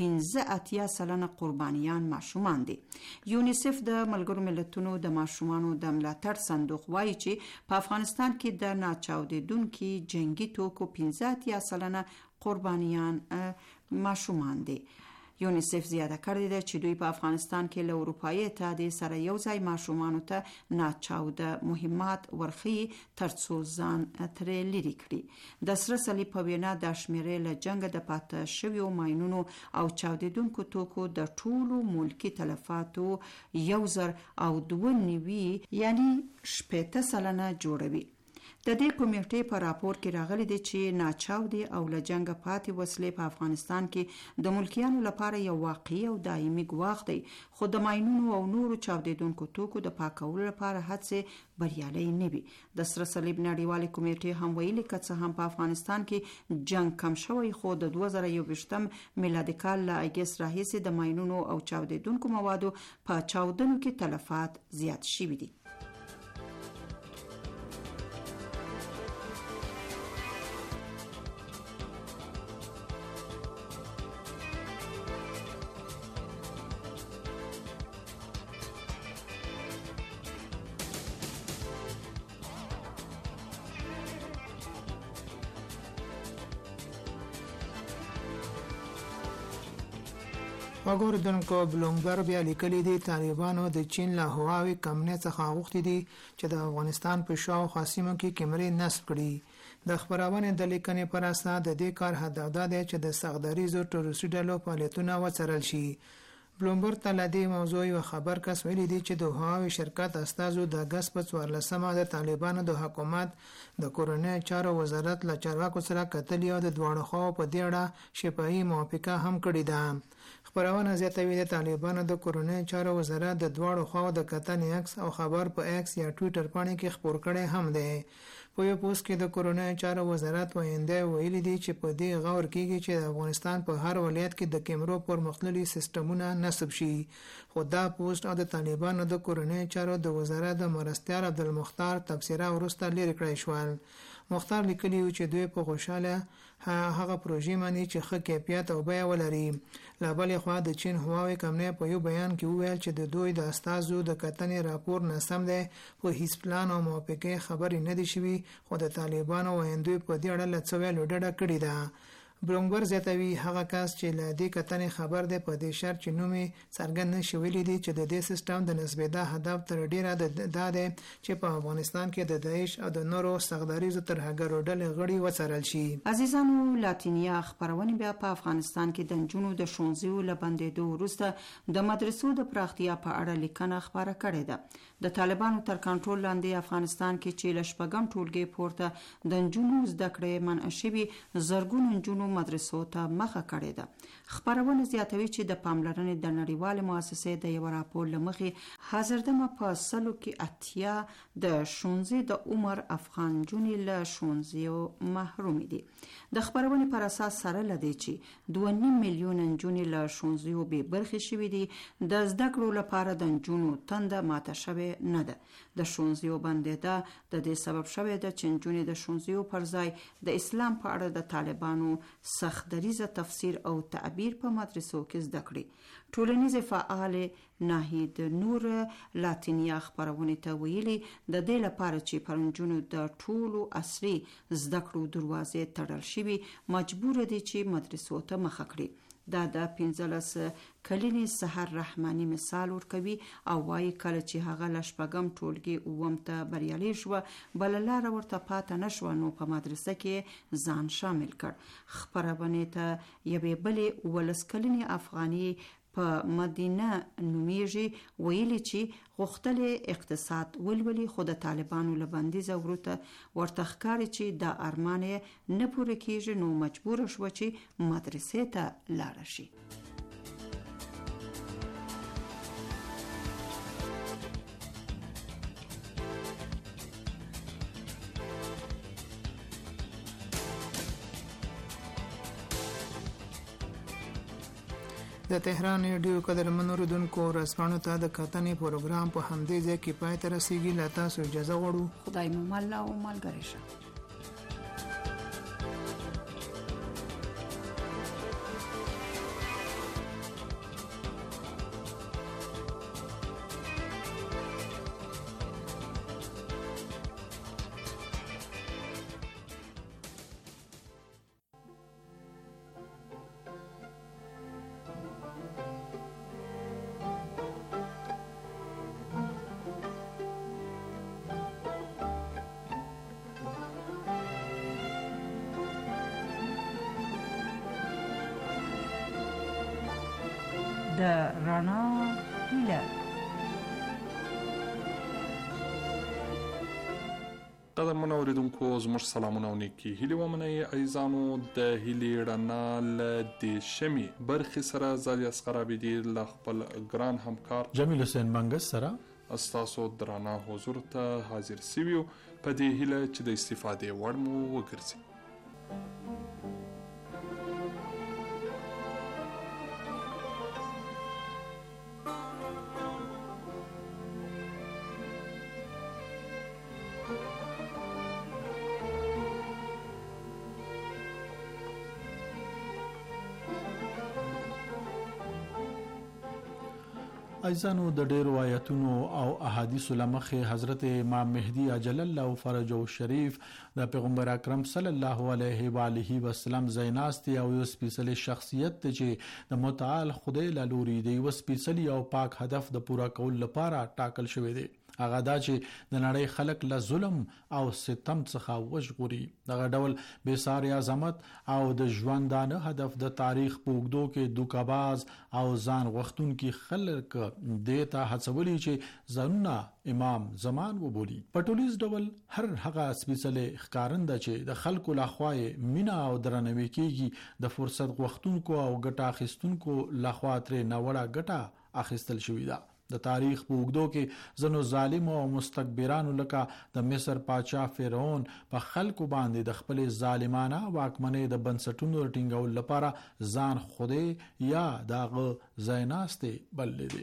15% قربانیان ماشومان دي. یونیسف د ملګرو ملتونو د ماشومانو د ملاتړ صندوق وایي چې په افغانستان کې د ناچاودیدونکو جنگي توکو 15% قربانیان ماشومان دي. یونیسف زیاده کړی دی چې دوی په افغانستان کې له اروپایي اتحادیې سره یو ځای ماشومانو ته ناچاوده مهمات ورخي ترڅو ځان ترې لرې کړي. د سره صلیب په وینا د شمیرې له جنګ د پاتې شویو ماینونو او چاودیدونکو توکو د ټولو ملکی تلفاتو 1.92 یعنی 80% جوړوي. د دې کمیټې په راپور کې راغلي دي چې ناچاودي او له جنګ پاتې وسلې په افغانستان کې د ملکیانو لپاره یو واقعي او دایمي ګواښ دی، خو د ماینونو او نورو چاودیدونکو توکو د پاکولو لپاره هڅې بریالۍ نه وي. د سره صلیب نړیوالې کمیټې هم ویلي که څه هم په افغانستان کې جنګ کم شوی، خو د 2021 میلادي کال له اګست راهیسې د ماینونو او چاودیدونکو موادو په چاودنو کې تلفات زیات شوي دي. وګوردونکو بلومبرګ بیا لیکلي دي طالبانو د چین له هواوي کمپنۍ څخه غوښتي دي چې د افغانستان په شاوخوا سیمو کې کیمرې نصب کړي. د خبرونه د لیکنې پر اساس د دې کار هدف دا دی چې د سغدریزو ټروریستي ډلو فعالیتونه وڅارل شي. بلومبرګ ته له دې موضوع یو خبر کس ویلي دی چې د هواوي شرکت استازو د اګست په 14مه د طالبانو د حکومت د کورنۍ چارو وزارت له چارواکو سره کتلې او د دواړو خواو په دې اړه شفاهي موافقه هم کړې ده. خبرونه زیاتوي د طالبانو د کورنۍ چارو وزارت د دواړو خواو د کتنې عکس او خبر په ایکس یا ټوئیټر باندې کې خبر کړي هم دی. په یو پوسټ کې د کورنۍ چارو وزارت وینده ویلي دی چې په دې غور کېږي چې د افغانستان په هر ولایت کې د کیمرو پرمختللي سیستمونه نصب شي. خو دا پوسټ او د طالبانو د کورنۍ چارو د وزارت د مرستیال عبدالمختار تبصره وروسته لرې کړی شول. مختار لیکلی و چې دوی په خوشاله هغه پروژې مانی چې ښه کیفیت او بیه ولري. لا بلې خوا د چین هواوی کمپنۍ په یو بیان کې وویل چې د دوی د استازو د کتنې راپور ناسم دی، خو هیڅ پلان او موافقه خبرې نه دي شوي، خو د طالبانو وایندوی په دې اړه له څه ویلو ډډه کړې ده. بلومبرګ زیاتوي هغه کس چې له دې کتنې خبر دی په دې شرط چې نوم یې څرګند نشي ویلي دي چې د دې سیستم د نسبیدا هدف تر ډیره دا دی چې په افغانستان کې د داعش او د نورو سغداریزو ترهګرو ډلې غړي وڅارل شي. عزیزانو، لاتینیا خبرونه بیا په افغانستان کې د نجونو د ښوونځیو له بندېدو وروسته د مدرسو د پراختیا په اړه لیکنه خبره کړې ده. د طالبانو تر کنټرول لاندې افغانستان کې چې له شپږم ټولګي پورته د نجونو زده کړې منع شوي زرګونو نجونو مدرسو ته مخه کړې ده. خبرونه زیاتوي چې د پاملرنې د نړیوالې مؤسسې د یو راپور له مخې حاضردمه په سلو کې 80 د ښوونځي د عمر افغان نجونې له ښوونځیو محروم دي. د خبرونې پر اساس سره لدی چې 2.5 میلیون نجونې له ښوونځیو بې برخې شوي دي. د زده کړو لپاره د نجونو تنده ماته شوې نه ده. د ښوونځیو بندېدا د دې سبب شوې ده چې نجونې د ښوونځیو پر ځای د اسلام په اړه د طالبانو سخت دریزه تفسیر او تعبیر په مدرسو کې زده کړي. ټولنیز فعال ناهید نور لاتینیا خبرونه ته ویلي د دې لپاره چې پرنجونو د ټولو عصري زده کړو دروازې تړل شوي مجبور دي چې مدرسو ته مخه کړي. دا د 15 کلنې سحر رحماني مثال ورکوي او وايي کله چې هغه ل شپږم ټولګي اوم ته بریالي شو بل لار ورته پاتې نشو نو په مدرسه کې ځان شامل کړ. خبرونه ته یوې بلې 19 کلنې افغاني په مدینه نومیږي ویلي چې غوښتل اقتصاد ولولي خو د طالبانو له بندیزه ورته ورته ښکاري چې د ارمان نه پوره کیږي نو مجبور شو چې مدرسې ته لاړ شي. د تهران ډیو قدر منوردونکو رسپانو ته د کتنې پروګرام په همدې ځای کې پای ته رسیږي. لا تاسو اجازه غواړو. خدای مو مل او ملګری شه. د رڼا هیله. قدرمن اوریدونکو زموږ سلامونه او نیکي هیلې ومنئ. عزیزانو، د هیلې رڼا له دې شمې برخې سره زالی اصغر عابدي له خپل ګران همکار جمیل حسین منګس سره استاسو درانه حضور ته حاضر سویو په دې هیله چې د استفادې وړ مو وګرځي. عزیزانو، د ډیرو آیاتونو او احادیثو لمخې حضرت امام مهدی عجل الله فرجه الشریف د پیغمبر اکرم صلی الله علیه و آله وسلم زیناستي او یو سپیشل شخصیت چې د متعال خدای له لوري دی و سپیشلی او پاک هدف د پورا کول لپاره ټاکل شوی دی. هغه دا چې د نړۍ خلک له ظلم او ستم څخه وژغوري. دغه ډول بے ساري عظمت او د ژوندانه هدف د تاریخ په اوږدو کې دوکاباز او ځان غوښتونکي خلک دیتا هڅولي چې ځانونه امام زمان وبولي. په ټولیز ډول هر هغه سپیشل ښکارنده چې د خلکو لخوا مینا او درناوی کیږي د فرصت غوښتونکو او ګټه اخیستونکو لخوا ترې نوړه ګټه اخیستل شوې ده. د تاریخ په اوږدو کې ځنو ظالم او مستكبرانو لکه د مصر پاچا فرعون په خلکو باندې د خپل ظالمانه واکمنۍ د بنسټونو ټینګول لپاره ځان خوده یا داغه زیناسته بلل دي.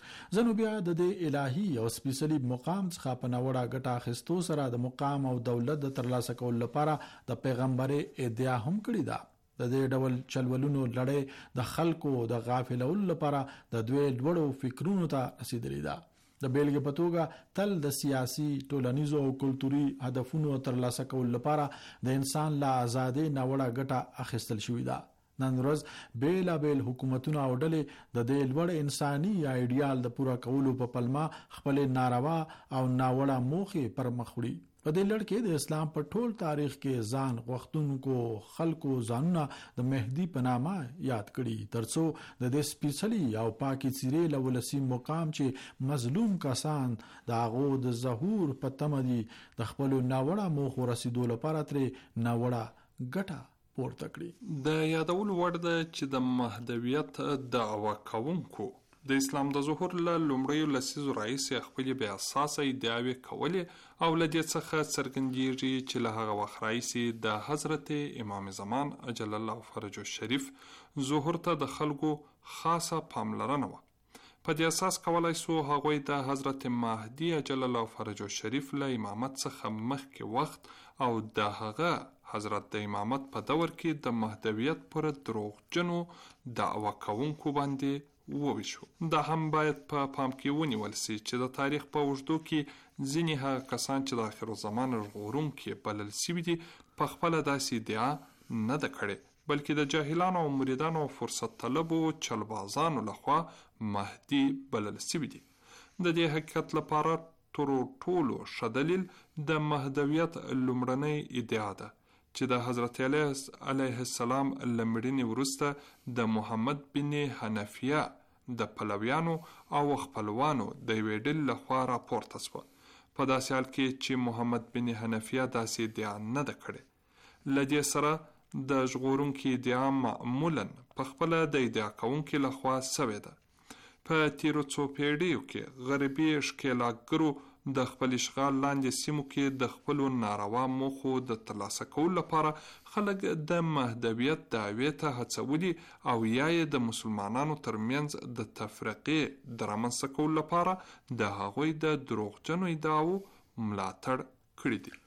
ځنو بیا د دې الهي او سپیشلی مقام څخه په نوړه ګټه اخیستو سره د مقام او دولت د ترلاسه کولو لپاره د پیغمبر ادعا هم کړې ده. د دې ډول چلولونو لړۍ د خلکو د غافلولو لپاره د دوی لوړو فکرونو ته رسیدلې ده. د بیلګې په توګه تل د سیاسي، ټولنیزو او کلتوري هدفونو ترلاسه کولو لپاره د انسان له ازادۍ ناوړه ګټه اخیستل شوې ده. نن ورځ بیلابیل حکومتونه او ډلې د دې لوړ انساني ایډیال د پوره کولو په پلمه خپل ناروا او ناوړه موخې پر مخ وړي. په دې لړ کې د اسلام په ټول تاریخ کې ځان غوښتونکو خلکو ځانونه د مهدي په نامه یاد کړي ترڅو د دې سپیشلی او پاکي څیرې له ولسی مقام چې مظلوم کسان د هغه د ظهور په تمدي د خپل ناوړه موخو رسیدو لپاره ترې ناوړه ګټه پورته کړي. د یادولو وړ ده چې د مهدویت دعوا کوونکو د اسلام د ظهور له لومړیو لسیزو راهیسې خپلې بې اساسه ادعاوې کولې او له دې څخه څرګندېږي چې له هغه وخت راهیسې د حضرت امام زمان اجل الله فرجه الشریف ظهور ته د خلکو خاصه پاملرنه وه. په دې اساس کولای سو هغوی د حضرت مهدي اجل الله فرجه الشریف له امامت څخه مخکې وخت او د هغه حضرت د امامت په دور کې د مهدویت پر دروغجنو دعوا کوونکو باندې وویشو. دا هم باید په پام کې ونیول سي چې د تاریخ په اوږدو کې ځینې هغه کسان چې د آخر الزمان ژغورونکي بلل سوي دي په خپله داسې ادعا نه ده کړې بلکې د جاهلانو او مریدانو او فرصت طلبو چلبازانو لخوا مهدي بلل سوي دي. د دې حقیقت لپاره تر ټولو ښه دلیل د مهدویت لومړنۍ ادعا ده چې د حضرت علیه السلام له مړینې وروسته د محمد بن حنفیه د پلویانو او خپلوانو د یوې ډلې لخوا راپورته شوه. په داسې حال کې چې محمد بن حنفیه داسې ادعا نه ده کړې. له دې سره د ژغورونکي ادعا معمولا په خپله د ادعا کوونکي لخوا سوې ده. په تیرو څو پیړیو کې غربي ښکېلاکګرو د خپل اشغال لاندې سیمو کې د خپلو ناروا موخو د ترلاسه کولو لپاره خلک د مهدویت دعوې ته هڅولي او یا یې د مسلمانانو ترمنځ د تفرقې د رامنځته کولو لپاره د هغوی د دروغجنو ادعاو ملاتړ کړي دي.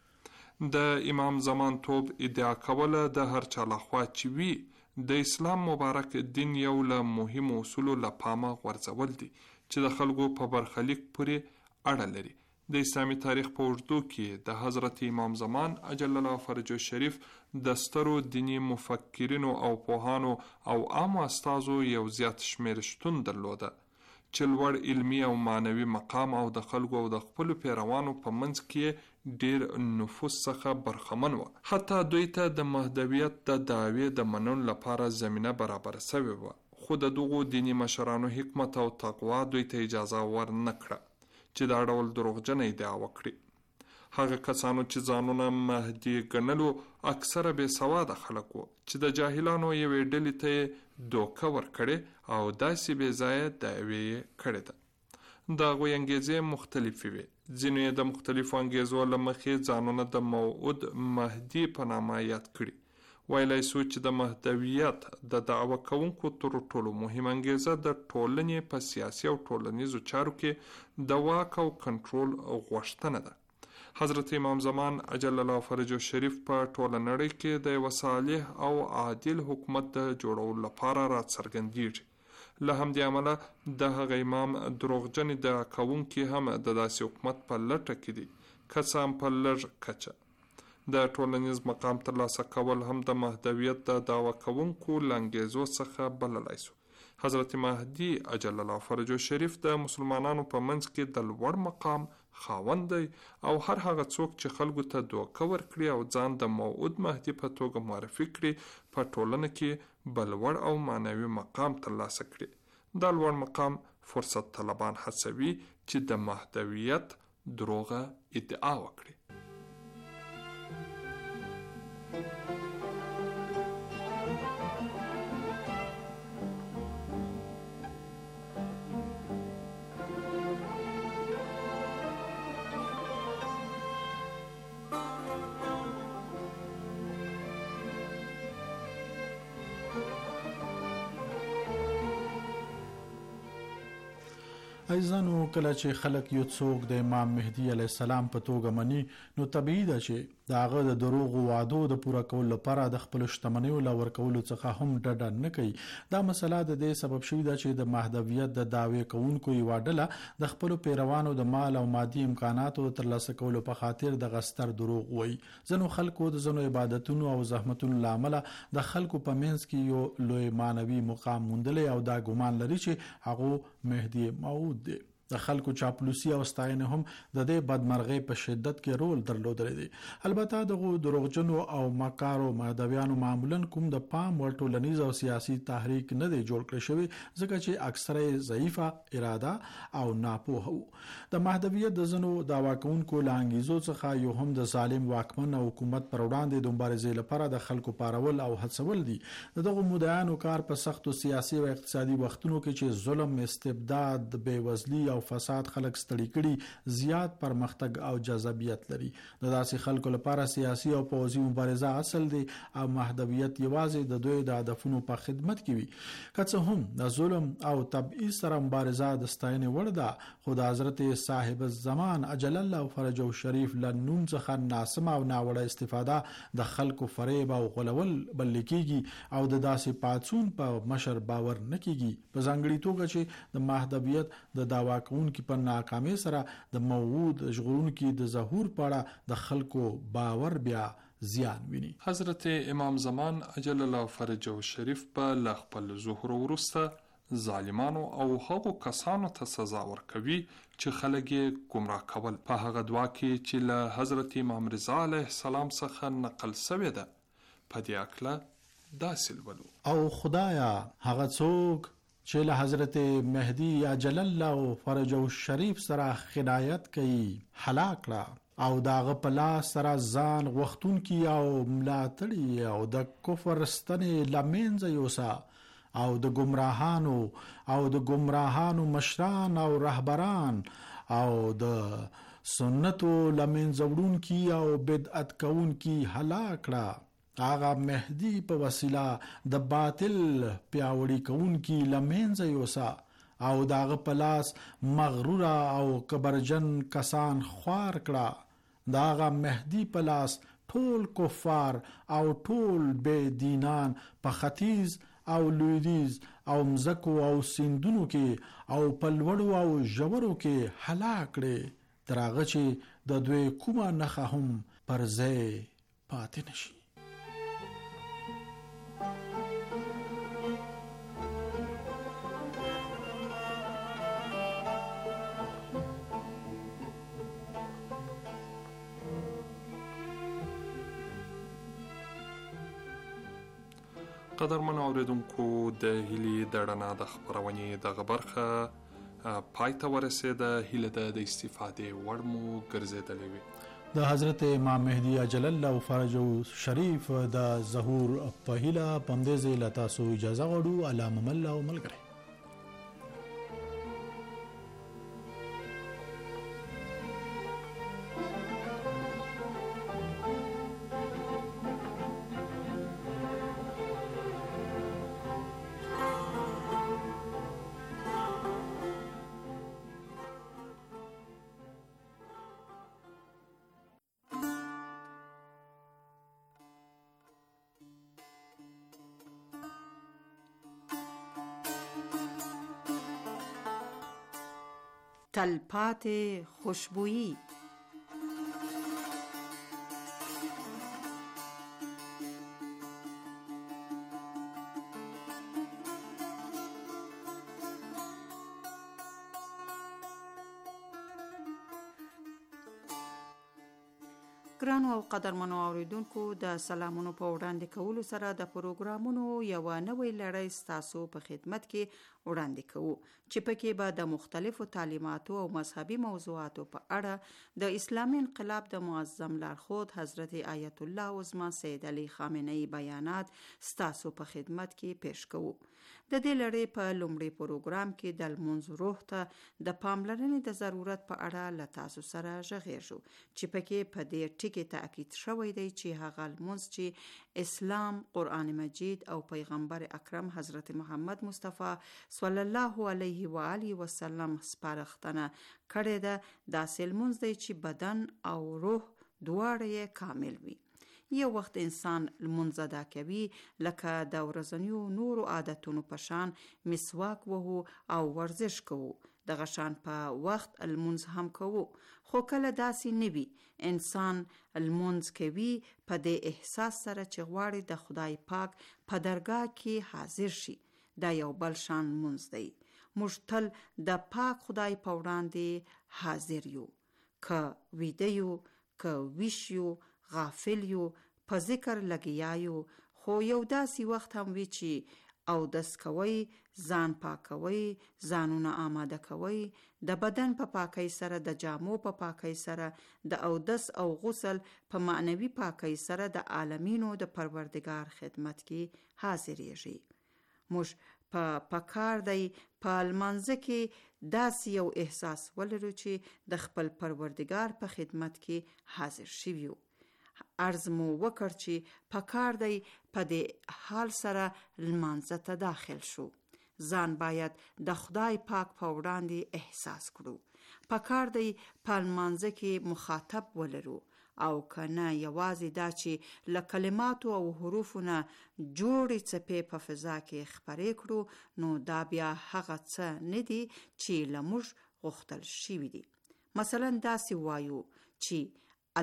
د امام زمان توب ادعا کوله د هر چا لخوا چې وي د اسلام مبارک دین یو له مهمو اصولو له پامه غورځول دي چې د خلکو په برخلیک پورې اړه لري. د اسلامي تاریخ په اوږدو کې د حضرت امام زمان اجل الله فرجه الشریف د سترو دینی مفکرینو او پوهانو او عامو استازو یو زیات شمیر شتون درلوده چې لوړ علمي او معنوي مقام او د خلکو او د خپلو پیروانو په منځ کې ډیر نفوذ څخه برخمن وه. حتی دوی ته د مهدویت د دعوې د منلو لپاره زمینه برابر شوې وه، خو د دغو دینی مشرانو حکمت او تقوا دوی ته اجازه ور نه کړه چې دا ډول دروغجنه ادعا وکړي. هغه کسانو چې ځانونه مهدي ګڼلو اکثره بې سواده خلک وو چې د جاهلانو یوې ډلې ته یې دوکه ورکړې او داسې بې ځایه دعوې یې کړې ده. د هغوی انګیزې مختلفې وې. ځینو یې د مختلفو انګیزو له مخې ځانونه د موعود مهدي په نامه یاد کړي. ویلای سو چې د مهدویت د دعوه کوونکو تر ټولو مهم انګیزه د ټولنې په سیاسي او ټولنیزو چارو کې د واک او کنټرول غوښتنه ده. حضرت امام زمان اجل الله فرجه الشریف په ټوله نړۍ کې د یو صالح او عادل حکومت د جوړولو لپاره راڅرګندېږي. له همدې امله د هغه امام دروغجن ادعا کوونکي هم د داسې حکومت په لټه کې دي که څه هم په لږ کچه. د ټولنیز مقام ترلاسه کول هم د مهدویت د دعوه کوونکو له انګیزو څخه بللی سو. حضرت مهدي اجل الله فرجه الشریف د مسلمانانو په منځ کې د لوړ مقام خاوند دی او هر هغه څوک چې خلکو ته دوکه ورکړي او ځان د موعود مهدي په توګه معرفي کړي په ټولنه کې بل لوړ او معنوي مقام ترلاسه کړي. دا لوړ مقام فرصت طلبان هڅوي چې د مهدویت دروغه ادعا وکړي. ایزانو کله چې خلک یو څوک د امام مهدی علی السلام په توګه مني نو طبیعي ده چې داغه د دروغ وعدو د پوره کولو لپاره د خپل شتمنیو لور کولو څخه هم ډډه نه کوي. دا مسله د دې سبب شوی ده چې د مهدویت د دعوی کوونکو یو ډله د خپل پیروانو د مال او مادي امکاناتو ترلاسه کولو په خاطر د غستر دروغ وایي. ځنو خلکو د ځنو عبادتونو او زحمتونو لامل د خلکو په منځ کې یو لوی مانوي مقام موندلې او دا ګومان لري چې هغه مهدی موعود دی. د خلکو چاپلوسی او ستاینه هم د دې بدمرغۍ په شدت کې رول درلودلی دی. البته دغه دروغجنو او مکارو مهدویانو معمولا کوم د پام ور ټولنیز او سیاسي تحریک نه دی جوړ کړی شوی ځکه چې اکثره ضعیفه اراده او ناپوه وو. د مهدویت د زنو دعوا کوونکو لانګیزو څخه یو هم د ظالم واکمن حکومت پر وړاندې د مبارزې لپاره د خلکو پارول او هڅول دي. دغه مدعیانو کار په سختو سیاسي او اقتصادي وختونو کې چې ظلم، استبداد، بیوزلي او فساد خلک ستړي کړي زیات پرمختګ او جذابیت لري. د داسې خلکو لپاره سیاسي او پوځي مبارزه اصل دی او مهدویت یوازې د دوی د هدفونو په خدمت کې وي. که څه هم د ظلم او تبعیض سره مبارزه د ستاینې وړ ده، خو د حضرت صاحب الزمان اجل الله فرجه الشریف له نوم څخه ناسمه او ناوړه استفاده د خلکو فریب او غولول بلل کېږي او د داسې پاڅون په مشر باور نه کېږي. په ځانګړي توګه چې د مهدویت د دعوا کوونکو په ناکامۍ سره د موعود ژغورونکو د ظهور پاړه د خلکو باور بیا زیان ویني. حضرت امام زمان اجل الله فرجه الشریف په خپل ظهور وروسته ظالمانو او هغو کسانو ته سزا ورکوي چې خلک یې گمراه کول. په هغه دعا کې چې له حضرت امام رضا علیه السلام څخه نقل شوې ده په دې اکله داسې لولو: او خدایا هغه څوک چې له حضرت مهدی اجل الله فرجه الشریف سره خدایت کوي هلاک کړه او داغه په لاس سره ځان وختون کی او ملاتړي او د کفر ستنې لمنځه یوسا او د گمراهانو مشران او رهبران او د سنتو لمنځه وړونکي او بدعت کوونکي هلاک کړه. هغه مهدی په وسیله د باطل پیاوړي کوونکي لمنځه یوسا او داغه پلاس مغرور او کبرجن کسان خوار کړه. داغه مهدی پلاس ټول کفار او ټول بے دینان په ختیځ او لویدیځ او مزکو او سیندونو کې او پلوړو او ژورو کې هلاک کړي تر هغه چې د دوی کومه نخه هم پر ځای پاتې نشي. قدرمن اوریدونکو، د هیلې د رڼا د خپرونې دغه برخه پای ته ورسېده. هیله ده د استفادې وړ مو ګرځېدلې وي. د حضرت امام مهدی اجل الله فرجه الشریف د ظهور په هیله پمدې ځای له تاسو اجازه غواړو. علامه الله او ملګری تلپاتې خوشبویی. ګرانو او قدرمنو اوریدونکو، د سلامونو په وړاندې کولو سره د پروګرامونو یو نوې لړۍ ستاسو په خدمت کې وړاندې کوو چې پکې به د مختلفو تعلیماتو او مذهبي موضوعاتو په اړه د اسلامي انقلاب د معظم لارښود حضرت آیت الله عظمه سید علی خامنه‌ای بیانات ستاسو په خدمت کې پیش کوو. د دې لړۍ په لومړي پروګرام کې د لمونځ روح ته د پاملرنې د ضرورت په اړه له تاسو سره غږیږو چې پکې په دې ټکی تاکید شوی دی چې هغه لمونځ چې اسلام، قرآن مجید او پیغمبر اکرم حضرت محمد مصطفی صلی الله علیه و آله وسلم سپارښتنه کړې ده، داسې لمونځ دی چې بدن او روح دواړه یې کامل وي. یو وخت انسان لمونځ ادا کوي لکه د ورځنیو نورو عادتونو په شان مسواک وهو او ورزش کوو، دغه شان په وخت لمونځ هم کوو. خو کله داسې نه وي، انسان لمونځ کوي په دې احساس سره چې غواړي د خدای پاک په درګاه کې حاضر شي. دا یو بل شان لمونځ دی. موږ تل د پاک خدای په وړاندې حاضر یو، که ویده یو، که ویښ یو، غافل یو، په ذکر لګیا یو. خو یو داسې وخت هم وي چې اودس کوئ، ځان پاکوئ، ځانونه آماده کوئ، د بدن په پاکۍ سره، د جامو په پاکۍ سره، د اودس او غسل په معنوي پاکۍ سره د عالمینو د پروردگار خدمت کې حاضرېږي. موږ په کار دی په لمانځه کې داسې یو احساس ولرو چې د خپل پروردگار په خدمت کې حاضر شوي یو. عرض مو وکړ چې په کار دی په دې حال سره لمانځه ته داخل شو. ځان باید د خدای پاک په وړاندې احساس کړو. په کار دی په لمانځه کې مخاطب ولرو، او کنه یوازې دا چې له کلماتو او حروفو نه جوړې څپې په فضا کې خپرې کړو، نو دا بیا هغه څه نه دي چې له موږ غوښتل شوي دي. مثلا داسې وایو چې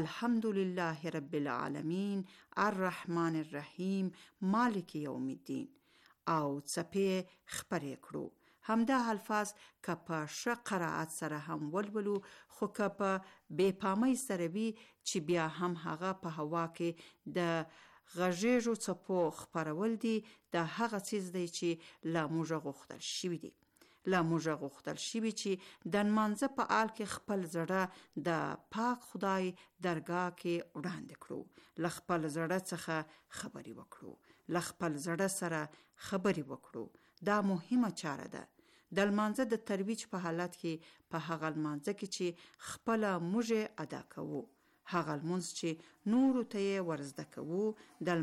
الحمدلله رب العالمین الرحمن الرحیم مالک یوم الدین، او څپې خپرې کړو. همدا الفاظ که په ښه قرائت سره هم ولولو، خو که په بې پامۍ سره وي چې بیا هم هغه په هوا کې د غږیږو څپو خپرول دي، دا هغه څیز دی چې له موږ غوښتل شوي دي. له موږ غوښتل شوي چې د لمانځه په حال کې خپل زړه د پاک خدای درګاه کې وړاندې کړو، له خپل زړه څخه خبرې وکړو، له خپل زړه سره خبرې وکړو. دا مهمه چاره ده. د لمانځه د ترویج په حالت کې په هغه لمانځه کې چې خپله موږ ادا کوو، هغه لمونځ چې نورو ته یې ورزده کوو، د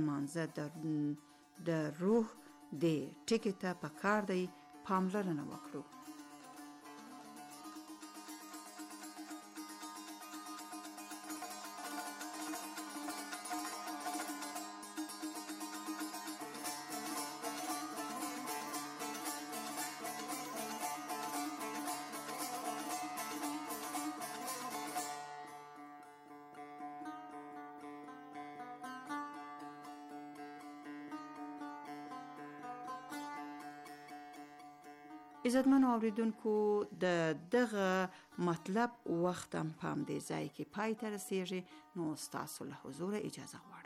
لمانځه د روح د ټکي ته په کار دی پاملرنه وکړو. عزتمنو اوریدونکو، د دغه مطلب وخت هم په همدې ځای کې پای ته رسیږي، نو ستاسو له حضور اجازه غواړم.